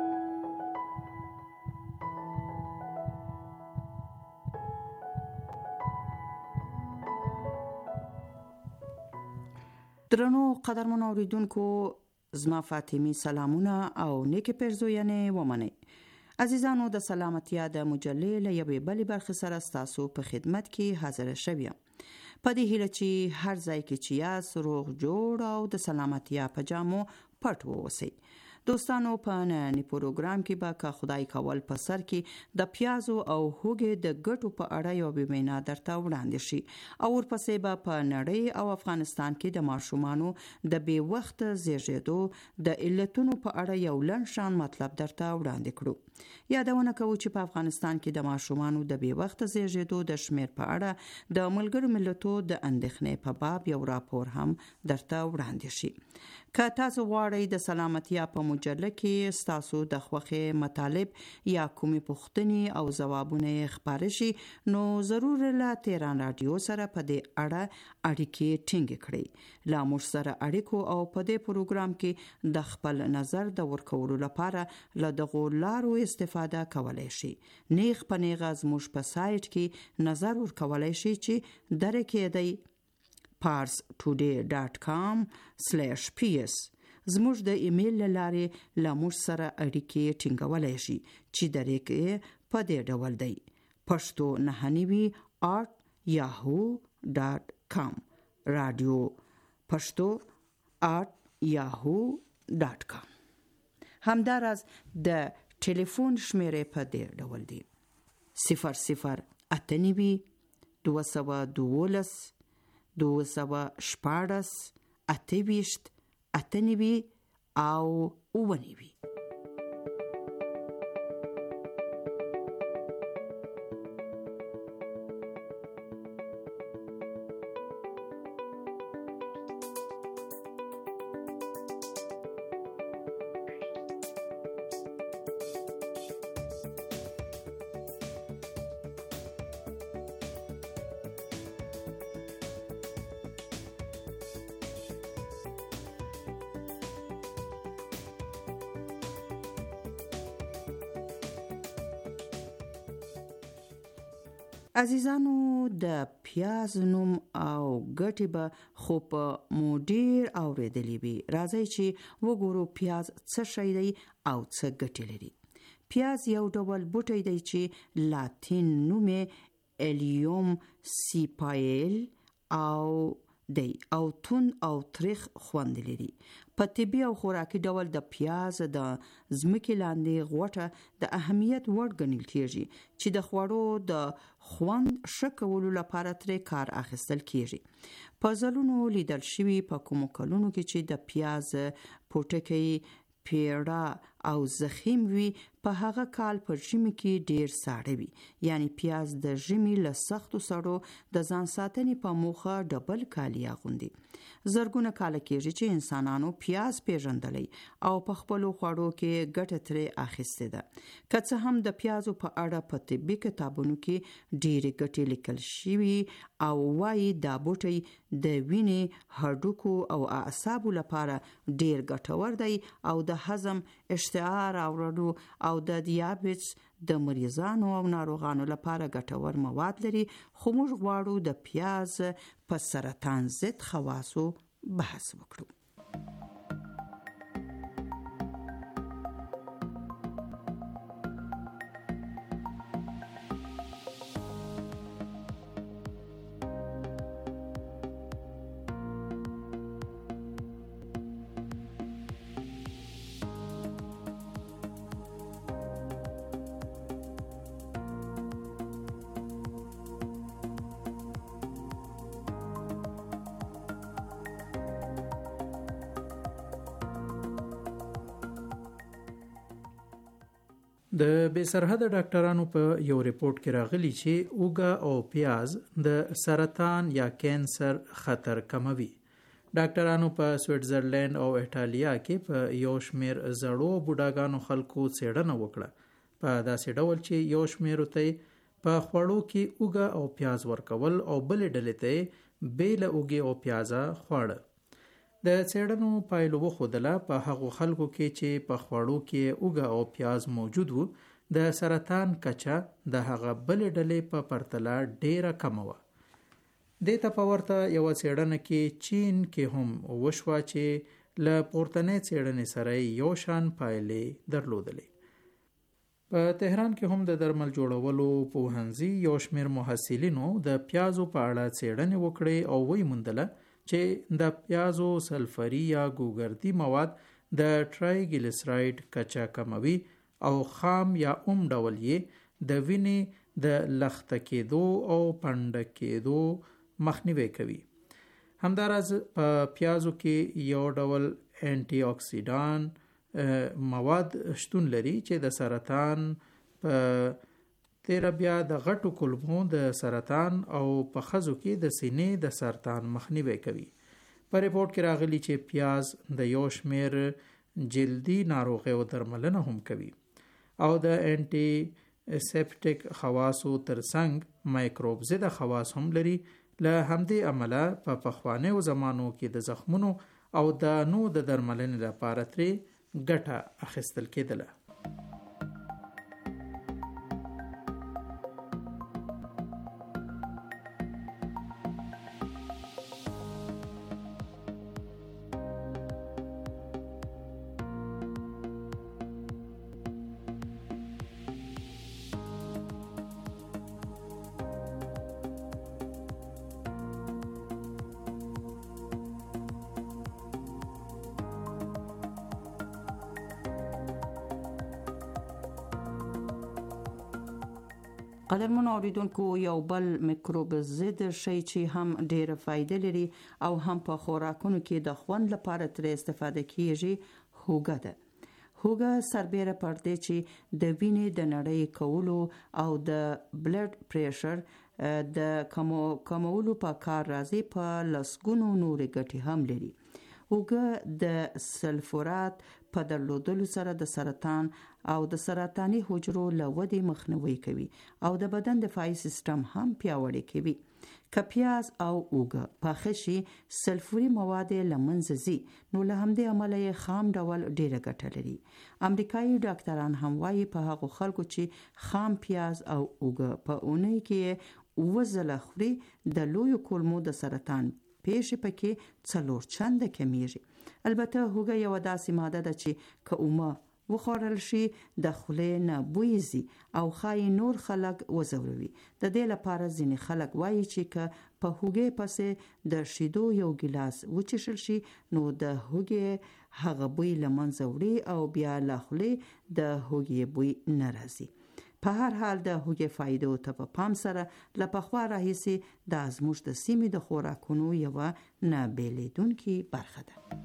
درنو قدرمنو اوریدونکو، زما فاطمی سلامونه او نیک پرزوینه ومنئ. عزیزانو، د سلامتیا د مجلې له یوې بلې برخې سره ستاسو په خدمت کې حاضر شوم. په دې هیله چې هر ځای کې چې یاست روغ جوړ او د سلامتیا په جامو پټ ووسئ. دوستانو، په نننی پروګرام کې به که خدای کول په سر کې د پیازو او هوګې د ګټو په اړه یو بیمینه درته وړاندې شي او ورپسې به په نړۍ او افغانستان کې د ماشومانو د بې وخت زیږېدو د علتونو په اړه یو لنډ شان مطلب درته وړاندې کړو. یادونه کوو چې په افغانستان کې د ماشومانو د بې وخت زیږېدو د شمیر په اړه د ملګرو ملتونو د اندېښنې په باب یو راپور هم درته وړاندې شي. که تاسو غواړئ د سلامتیا په مجله کې ستاسو د خوښې مطالب یا کومې پوښتنې او ځوابونه یې خپاره شي، نو ضرور له تهران رادیو سره په دې اړه اړیکې ټینګې کړئ. له موږ سره اړیکو او په دې پروګرام کې د خپل نظر د ورکولو لپاره له دغو لارو استفاده کولای شي. نیغ په نیغه زموږ په سایټ کې نظر ورکولای شي چې درکې دی پارس ټوډے ډاټ کام سلیش پی ایس. زموږ د ایمیل لارې له موږ سره اړیکې ټینګولای شي چې درکې په دې ډول دی پښتو نهه نوي آت یاهو ډاټ کام، رادیو پښتو آت یاهو ډاټ کام. همداراز د ټلیفون شمیرې په دې ډول دی صفر صفر اته نوي دوه سوه دولس، دوه سوه شپاړس، اته ویشت، اته نوي او اووه نوي. عزیزانو، د پیاز نوم او ګټې به خو په مو ډیر اوریدلی وي. راځئ چې وګورو پیاز څه شی دی او څه ګټې لري. پیاز یو ډول بوټی دی چې لاتین نوم یې الیوم سیپایل او دی او تون او تریخ خوند لري. په طبي او خوراکي ډول د پیاز د ځمکې لاندې غوټه د اهمیت وړ ګڼل کیږي چې د خوړو د خوند ښه کولو لپاره ترې کار اخیستل کیږي. په ځلونو لیدل شوي په کومو کلونو کې چې د پیاز پوټکی پیړه او زخیم وي، په هغه کال په ژمي کې ډیر ساړه وي. یعنی پیاز د ژمي له سختو سړو د ځان ساتنې په موخه ډبل کالي اغوندي. زرګونه کاله کېږي چې انسانانو پیاز پیژندلی او په خپلو خوړو کې ګټه ترې اخیستې ده. که څه هم د پیازو په اړه په طبي کتابونو کې ډېرې ګټې لیکل شوي او وایي دا بوټی د وینې، هډوکو او اعصابو لپاره ډیر ګټور دی او د هضم، اشتها راوړلو او د دیابیټس د مریضانو او ناروغانو لپاره ګټور مواد لري. خو موږ غواړو د پیاز په سرطان ضد خواصو بحث وکړو. د بې سرحده ډاکټرانو په یو ریپورت کې راغلی چې اوږه او پیاز د سرطان یا کینسر خطر کموي. ډاکټرانو په سویټزرلند او ایټالیا کې په یو شمیر زړو بوډاګانو خلکو څېړنه وکړه، په داسې ډول چې یو شمیر ته په خوړو کې اوږه او پیاز ورکول او بلې ډلې ته بې له اوږې او پیازه خواړه. د څېړنو پایلو وښودله په هغو خلکو کې چې په خوړو کې اوږه او پیاز موجود وو، د سرطان کچه د هغه بلې ډلې په پرتله ډیره کمه وه. دې ته په ورته یوه څېړنه کې چین کې هم وشوه چې له پورتنۍ څېړنې سره یو شان پایلې درلودلې. په تهران کې هم د درمل جوړولو پوهنځي یو شمېر محصلینو د پیازو په اړه څېړنې وکړې او ویې موندله چې د پیازو سلفري یا ګوګردي مواد د ټرایګلیسراید کچه کموي او خام یا اوم ډول یې د وینې د لخته کېدو او پنډه کېدو مخنیوی کوي. همداراز په پیازو کې یو ډول انټي اکسیډان مواد شتون لري چې د سرطان په تیره بیا د غټو کولمو د سرطان او په ښځو کې د سینې د سرطان مخنیوی کوي. په ریپورت کې راغلی چې پیاز د یو شمیر جلدي ناروغیو درملنه هم کوي او د انټي سیپټیک خواصو ترڅنګ مایکروب ضد خواص هم لري. له همدې امله په پخوانیو زمانو کې د زخمونو او د نو د درملنې لپاره ترې ګټه اخیستل کېدله. قدرمن اوریدونکو یو بل میکروب ضد شی چې هم ډیره فایده لري او هم په خوراکونو کې د خوند لپاره تر استفاده کیږي هوګه ده. هوګه سربېره پر دې چې د وینې د نړۍ کولو او د بلډ پریشر د کمو کمولو په کار راځي. په لسګونو نورې ګټې هم لري. هوګه د سلفورات په درلودلو سره د سرطان او د سرطاني حجرو له ودې مخنیوي کوي او د بدن دفاعي سیستم هم پیاوړی کوي. که پیاز او هوګه پاخه شي سلفوري مواد له منځه ځي، نو له همدې امله یې خام ډول ډیره ګټه لري. امریکایي ډاکټران هم وایي په هغو خلکو چې خام پیاز او هوګه په اونۍ کې اووه ځله خوري د لویو کولمو د سرطان پیښې پکې څلور چنده کمیږي. البته هوګه یو داسې ماده ده چې که اومه وخوړل شي د خولې نه بوی ځي او ښایي نور خلک وځوروي. د دې لپاره ځینې خلک وایي چې که په هوګې پسې د شیدو یو ګیلاس وچښل شي نو د هوګې هغه بوی له منځه وړي او بیا له خولې د هوګې بوی نه راځي. په هر حال د هوګې فایدو ته په پام سره له پخوا راهیسې دا زموږ د سیمې د خوراکونو یوه نه بیلیدونکې برخه ده.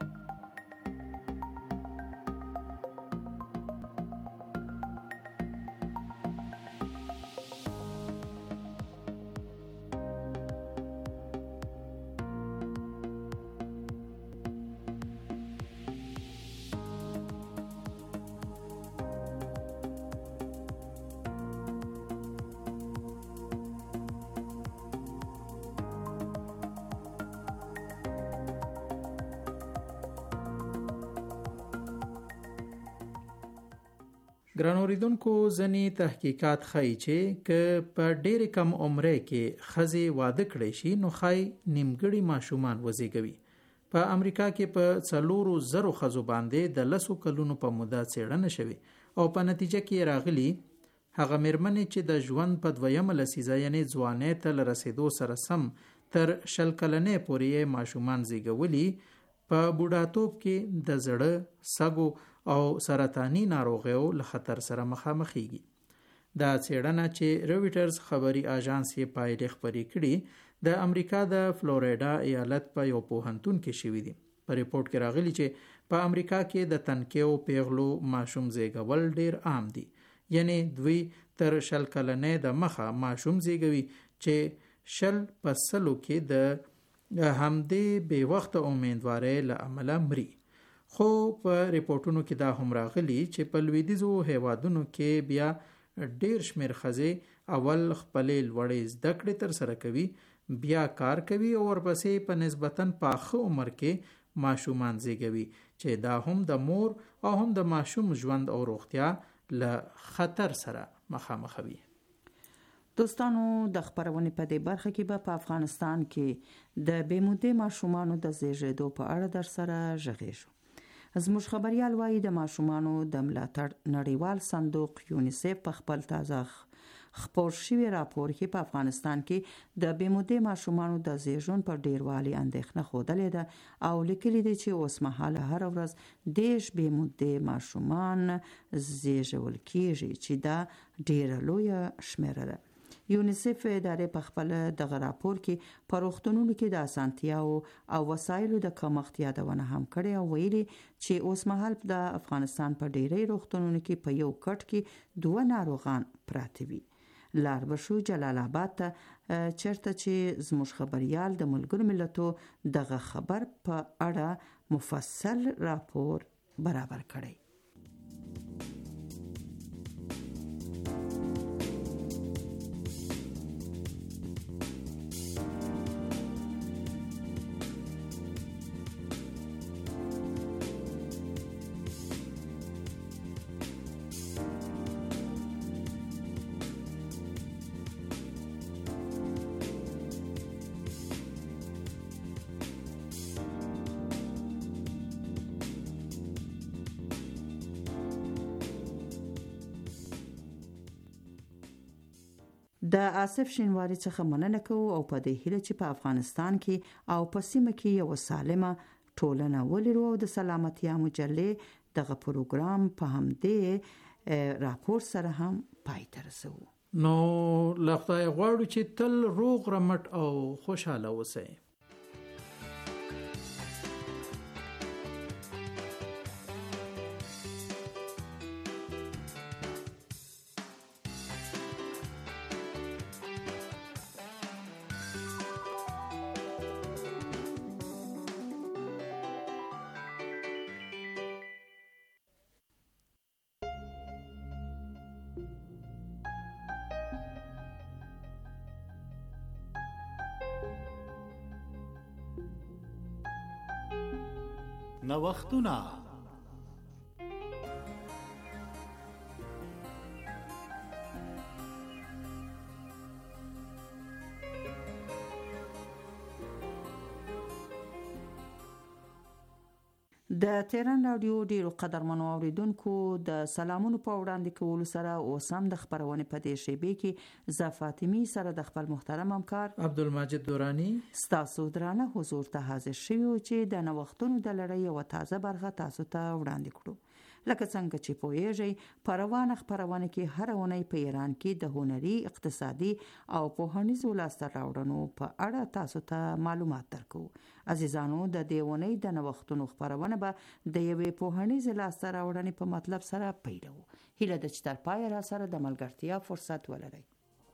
ګران اوریدونکو، ځینې تحقیقات ښیي چې که په ډېرې کم عمره کې ښځې واده کړی شي نو ښایي نیمګړي ماشومان وزیږوي. په امریکا کې په څلورو زرو ښځو باندې د لسو کلونو په موده څېړنه شوې او په نتیجه کې راغلي هغه مېرمنې چې د ژوند په دویمه لسیزه یعنې ځوانۍ ته له رسېدو سره سم تر شل کلنۍ پورې ماشومان زیږولي په بوډاتوب کې د زړه، سږو او سرطاني ناروغیو له خطر سره مخامخېږي. دا څېړنه چې رویټرز خبري اژانس یې پایلې خپرې کړي د امریکا د فلوریډا ایالت په یو پوهنتون کې شوي دي. په ریپورت کې راغلي چې په امریکا کې د تنکیو پیغلو ماشوم زیږول ډیر عام دي، یعنی دوی تر شل کلنۍ د مخه ماشوم زیږوي چې شل په سلو کې د همدې بې وخته امیندوارۍ له امله مري. خو په ریپورتونو کې دا هم راغلي چې په لویدیځو هیوادونو کې بیا ډیر شمیر ښځې اول خپلې لوړې زده کړې تر سره کوي، بیا کار کوي او ورپسې په نسبتاً پاخه عمر کې ماشومان زیږوي چې دا هم د مور او هم د ماشوم ژوند او روغتیا له خطر سره مخامخوي. دوستانو، د خبرونې په دې برخه کې به په افغانستان کې د بې مودې ماشومانو د زیږیدو په اړه در سره غږیږو. زموږ خبریال وایي د ماشومانو د ملاتړ نړیوال صندوق یونیسف په خپل تازه خپور شوي راپور کې په افغانستان کې د بې مودې ماشومانو د زیږون پر ډیروالي اندېښنه ښودلې ده او لیکلي دي چې اوس مهاله هره ورځ دېرش بې مودې ماشومان زیږول کیږي چې دا ډیره لویه شمیره ده. یونیسف ادارې په خپل دغه راپور کې په روغتونونو کې د اسانتیاو او وسایلو د کمښت یادونه هم کړې او ویلي چې اوس مهال د افغانستان په ډیری روغتونونو کې په یو کټ کې دوه ناروغان پراته وي. لار بشو جلال آباد ته چرته چې زموږ خبریال د ملګرو ملتو دغه خبر په اړه مفصل راپور برابر کړی. د آصف شینواری څخه مننه کوو او په دې هیله چې په افغانستان کې او په سیمه کې یو سالمه ټولنه ولرو او د سلامتیا مجلې دغه پروګرام په همدې راپور سره هم پای ته رسوو. نو له خدای غواړو چې تل روغ رمټ او خوشاله اوسئ. نوښتونه. د تهران رادیو ډیرو قدرمنو اوریدونکو د سلامونو په وړاندې کولو سره اوس هم د خبرونې په دې شیبې کې ز فاطمی سره د خپل محترم همکار عبدالمجید دورانی ستاسو درانه حضور ته حاضر شوی چې د نوښتونو د لړۍ یو تازه برخه تاسو ته وړاندې کړو. لکه څنګه چې پوهیږئ په روانه خبرونه کې هر اونۍ په ایران کې د هنري، اقتصادي او پوهنیزو لاسته راوړنو په اړه تاسو ته معلومات درکو. عزیزانو د دې اونۍ د نوښتونو خبرونه به د یوې پوهنیزې لاسته راوړنې په مطلب سره پیلو. هیله ده چې تر پایه را سره د ملګرتیا فرصت ولرئ.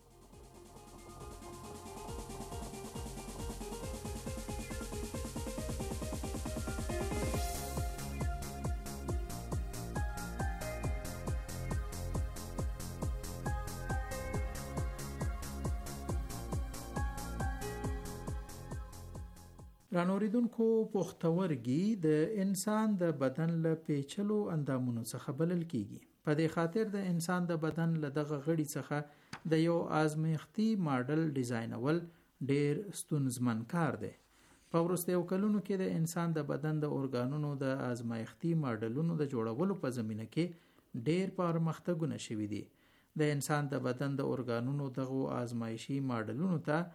رانوریدونکو پښتورګي د انسان د بدن له پیچلو اندامونو څخه بلل کیږي. په دې خاطر د انسان د بدن له دغه غړي څخه د یو آزمایښتي ماډل ډیزاینول ډیر ستونزمن کار دی. په وروستیو کلونو کې د انسان د بدن د ارګانونو د آزمایښتي ماډلونو د جوړولو په زمینه کې ډیر پرمختګونه شوي دي. د انسان د بدن د ارګانونو دغه آزمایشي ماډلونو ته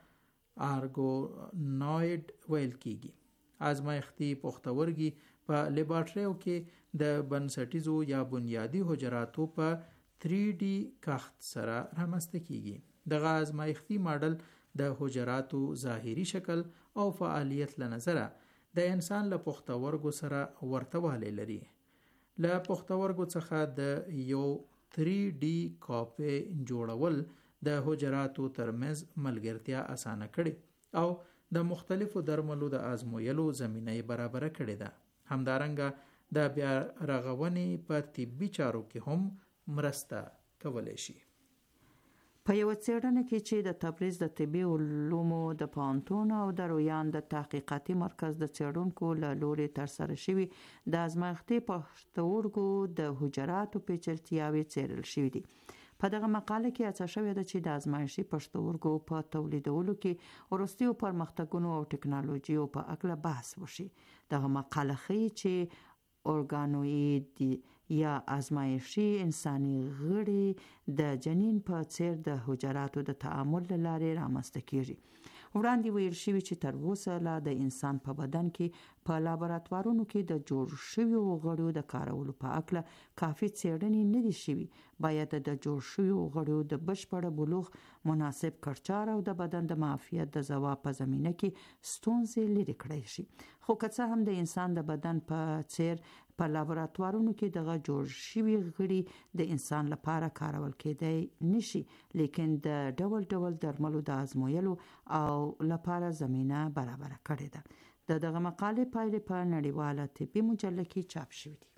ارګونوئید ویل کیږي. آزمایښتي پښتورګي په لیبارټریو کې د بنسټیزو یا بنیادی حجراتو په تھری ډي کښت سره رامنځته کیږي. دغه آزمایښتي ماډل د حجراتو ظاهري شکل او فعالیت له نظره د انسان له پښتورګو سره ورتهوالی لري. له پښتورګو څخه د یو تھری ډي کاپي جوړول د حجراتو ترمنځ ملګرتیا اسانه کړي او د مختلفو درملو د آزمویلو زمینه برابر کړي ده. همدارنګه د بیا رغونې په طبي چارو کې هم مرسته کولی شي. په یو څېړنه کې چې د تبریز د طبي علومو د پوهنتون او د رویان د تحقیقاتي مرکز د څېړونکو له لوري ترسره شوي د آزمایښتي پښتورګو د حجراتو پیچلتیاوې څېړل شوي دي. په دغه مقاله کې هڅه شوې ده چې د آزمایشي پښتورګو په تولیدولو کې وروستیو پرمختګونو او ټکنالوژیو په اړه بحث وشي. دغه مقاله ښیي چې ارګانوئید یا آزمایشي انساني غړي د جنین په څیر د حجراتو د تعامل له لارې رامنځته کیږي. وړاندې ویل شوي چې تر اوسه لا د انسان په بدن کې په لابراتوارونو کې د جوړ شویو غړیو د کارولو په اړه کافي څېړنې نه دي شوي. باید د جوړ شویو غړیو د بشپړ بلوغ، مناسب کړچار او د بدن د معافیت د ځواب په زمینه کې ستونزې لرې کړای شي. خو که څه هم د انسان د بدن په څیر په لابراتوارونو کې دغه جوړ شوي غړي د انسان لپاره کارول کېدای نشي، لیکن د ډول ډول درملو د آزمویلو او لپاره زمینه برابر کړې ده. د دغه مقالې پایلې په نړیواله طبي مجله کې چاپ شوې دي.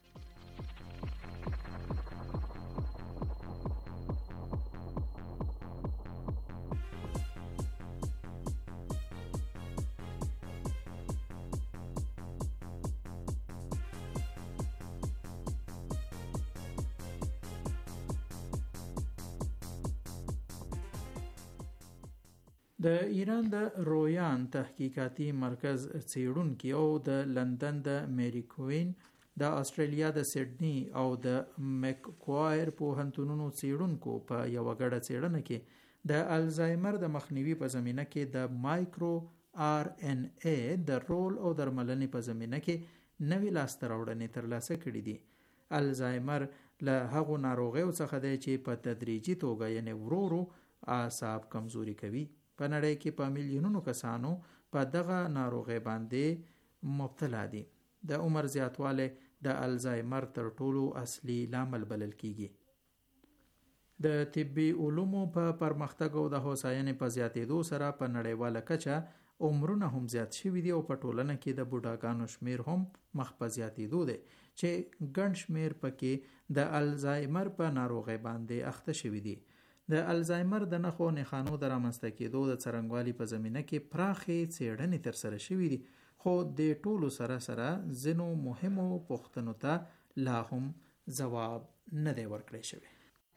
د ایران د رویان تحقیقاتي مرکز څېړونکي او د لندن د میری کوین، د استرالیا د سیډنی او د میککوایر پوهنتونونو څېړونکو په یو غړه څېړنه کې د الزایمر د مخنیوي په زمینه کې د مایکرو آر ان ای د رول او درملنې په زمینه کې نوې لاسته راوړنې ترلاسه کړې دي. الزایمر له هغو ناروغیو څخه دی چې په تدریجي توګه یعنی ورو ورو اعصاب کمزوري کوي. په نړۍ کې په میلیونونو کسانو په دغه ناروغي باندې مبتلا دي. د عمر زیاتوالی د الزایمر تر ټولو اصلي لامل بلل کیږي. د طبي علومو په پرمختګ او د هوساینې په زیاتېدو سره په نړیواله کچه عمرونه هم زیات شوي دي او په ټولنه کې د بوډاګانو شمیر هم مخ په زیاتېدو دی چې ګڼ شمیر پکې د الزایمر په ناروغۍ باندې اخته شوي دي. د الزایمر د نښو نښانو د رامنځته کېدو د څرنګوالي په زمینه کې پراخې څېړنې ترسره شوي دي، خو د ټولو سره سره ځینو مهمو پوښتنو ته لا هم ځواب نه دی ورکړی شوی.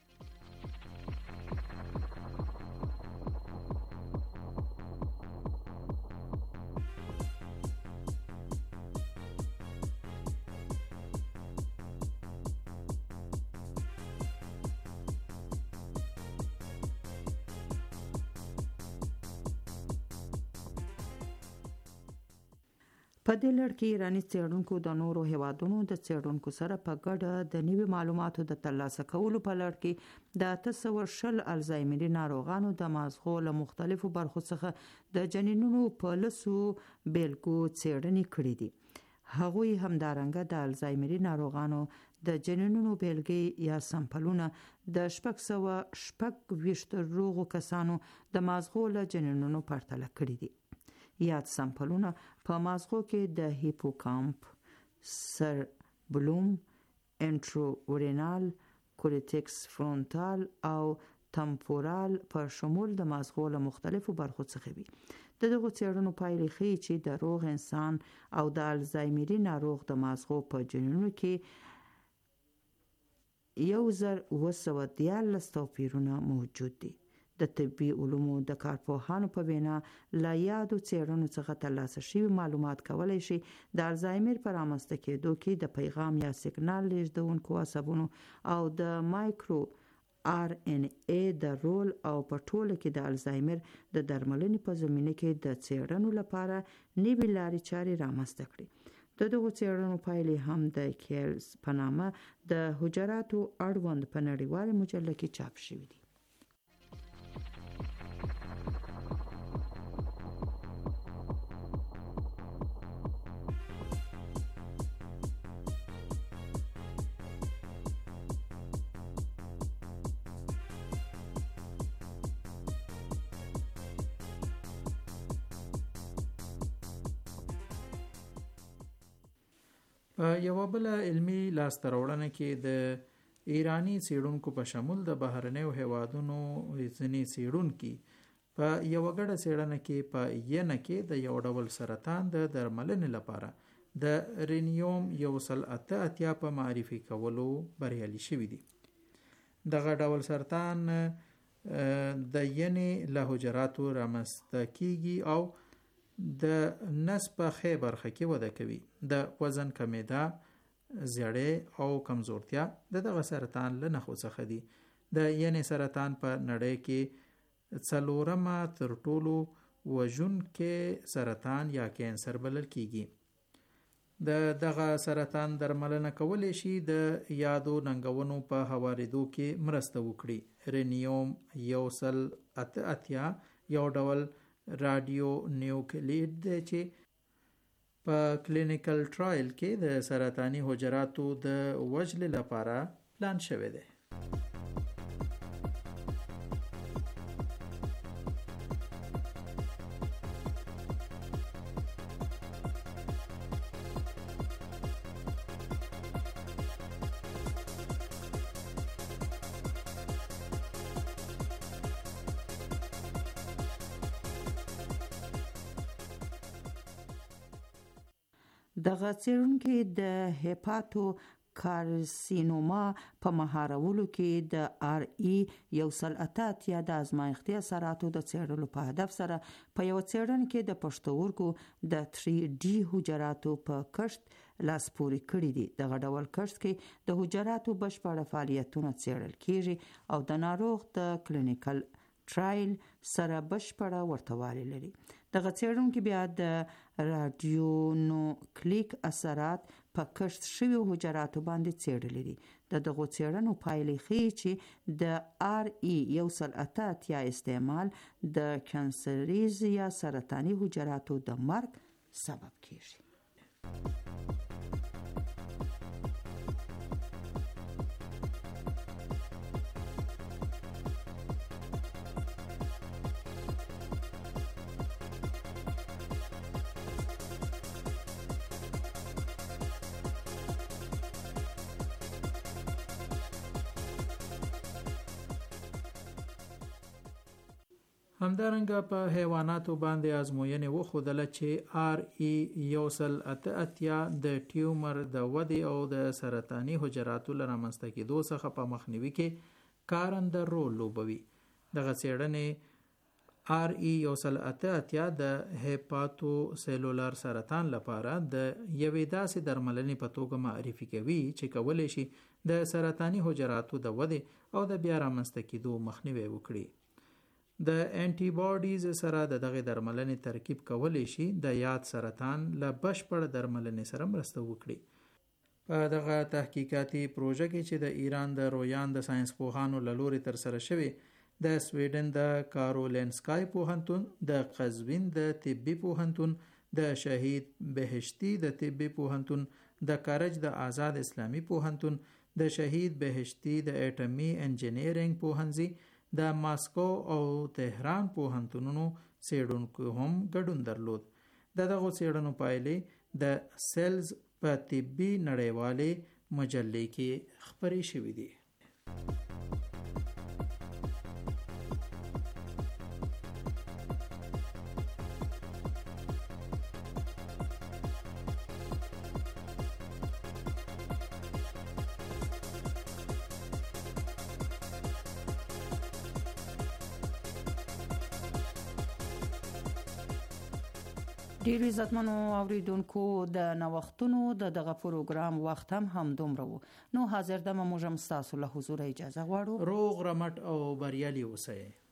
په دې لړ کې ایرانی څېړونکو د نورو هیوادونو د څېړونکو سره په ګډه د نوي معلوماتو د ترلاسه کولو په لړ کې د اته سوه شل الزایمري ناروغانو د مازغو له مختلفو برخو څخه د جنینونو په لسو بیلګو څېړنې کړې دي. هغوی همدارنګه د الزایمري ناروغانو د جنینونو بیلګې یا سمپلونه د شپږ سوه شپږ ویشت روغو کسانو د مازغو له جنینونو پرتله کړي دي. یاد سمپلونه په مازغو کې د هیپوکامپ، سربلوم، انټروورینال کورټیکس فرونتال او تمپورال په شمول د مازغو له مختلفو برخو څخه وي. د دغو څېړنو پایلې ښیي چې د روغ انسان او د الزایمري ناروغ د مازغو په جنینونو کې یو زر اوه سوه دیارلس توپیرونه موجود دي. د طبي علومو د کارپوهانو په وینا له یادو څېړنو څخه ترلاسه شوي معلومات کولی شي د الزایمر په رامنځته کېدو کې د پیغام یا سیګنال لیږدونکو عصبونو او د مایکرو آر ان ای د رول او په ټوله کې د الزایمر د درملنې په زمینه کې د څېړنو لپاره نوې لارې چارې رامنځته کړي. د دغو څېړنو پایلې هم د کیلز په نامه د حجراتو اړوند په نړیواله مجله کې چاپ شوي دي. په یوه بله علمي لاسته راوړنه کې د ایرانی څېړونکو په شمول د بهرنیو هیوادونو ځینې څېړونکي په یوه ګډه څېړنه کې په ینه کې د یو ډول سرطان د درملنې لپاره د رینیوم یو سل اته اتیا په معرفي کولو بریالي شوي دي. دغه ډول سرطان د ینې له حجراتو رامنځته کیږي او د نس په ښې برخه کې وده کوي. د وزن کمیدا، زیړې او کمزورتیا د دغه سرطان له نښو څخه دي. د ینې سرطان په نړۍ کې څلورمه تر ټولو وژونکی سرطان یا کینسر بلل کیږي. د دغه سرطان درملنه کولی شي د یادو ننګونو په هوارېدو کې مرسته وکړي. رینیوم یو سل اته اتیا یو ډول رادیو نیوکلیډ دی چې په کلینیکل ټرایل کې د سرطاني حجراتو د وژلې لپاره پلان شوی دی. دغه څېړونکي د هیپاتو کارسینوما په مهارولو کې د آر ای یو سل اته اتیا د ازمایښتي اثراتو د څېړلو په هدف سره په یو څېړنه کې د پښتورګو د تھری ډي حجراتو په کشف لاس پورې کړي دي. دغه ډول کشف کې د حجراتو بشپړه فعالیتونه څېړل کیږي او د ناروغ د کلینیکل ټرایل سره بشپړه ورته والی لري. دغه څېړونکو بیا د رادیونوکلیک اثرات په کشف شویو حجراتو باندې څېړلي دي. د دغو څېړنو پایلې ښیي چې د آر ای یو سل اته اتیا استعمال د کانسریز یا سرطاني حجراتو د مرګ سبب کیږي. همدارنګه په حیواناتو باندې ازموینې وښودله چې آر ای یو سل اته اتیا د ټیومر د ودې او د سرطاني حجراتو له رامنځته کېدو څخه په مخنیوي کې کارنده رول لوبوي. دغه څېړنې آر ای یو سل اته اتیا د هیپاتو سیلولر سرطان لپاره د یوې داسې درملنې په توګه معرفي کوي چې کولی شي د سرطاني حجراتو د ودې او د بیا رامنځته کېدو مخنیوی وکړي. د انټي باډیز سره د دغه درملنې ترکیب کولی شي د یاد سرطان له بشپړ درملنې سره مرسته وکړي. په دغه تحقیقاتي پروژه کې چې د ایران د رویان د ساينس پوهانو له لوري ترسره شوې، د سویډن د کارولینسکای پوهنتون، د قزوین د طبي پوهنتون، د شهید بهشتی د طبي پوهنتون، د کرج د آزاد اسلامي پوهنتون، د شهید بهشتی د اټومي انجینیرینګ پوهنځي، د ماسکو او تهران پوهنتونونو څېړونکو هم ګډون درلود. د دغو څېړنو پایلې د سیلز په طبي نړیوالې مجلې کې خپرې شوې دي. ډیرو عزتمنو اوریدونکو د نوښتونو د دغه پروګرام وخت هم همدومره و. نو حاضر دمه موږ هم ستاسو له حضور اجازه غواړو. روغ رمټ او بریالي اوسئ.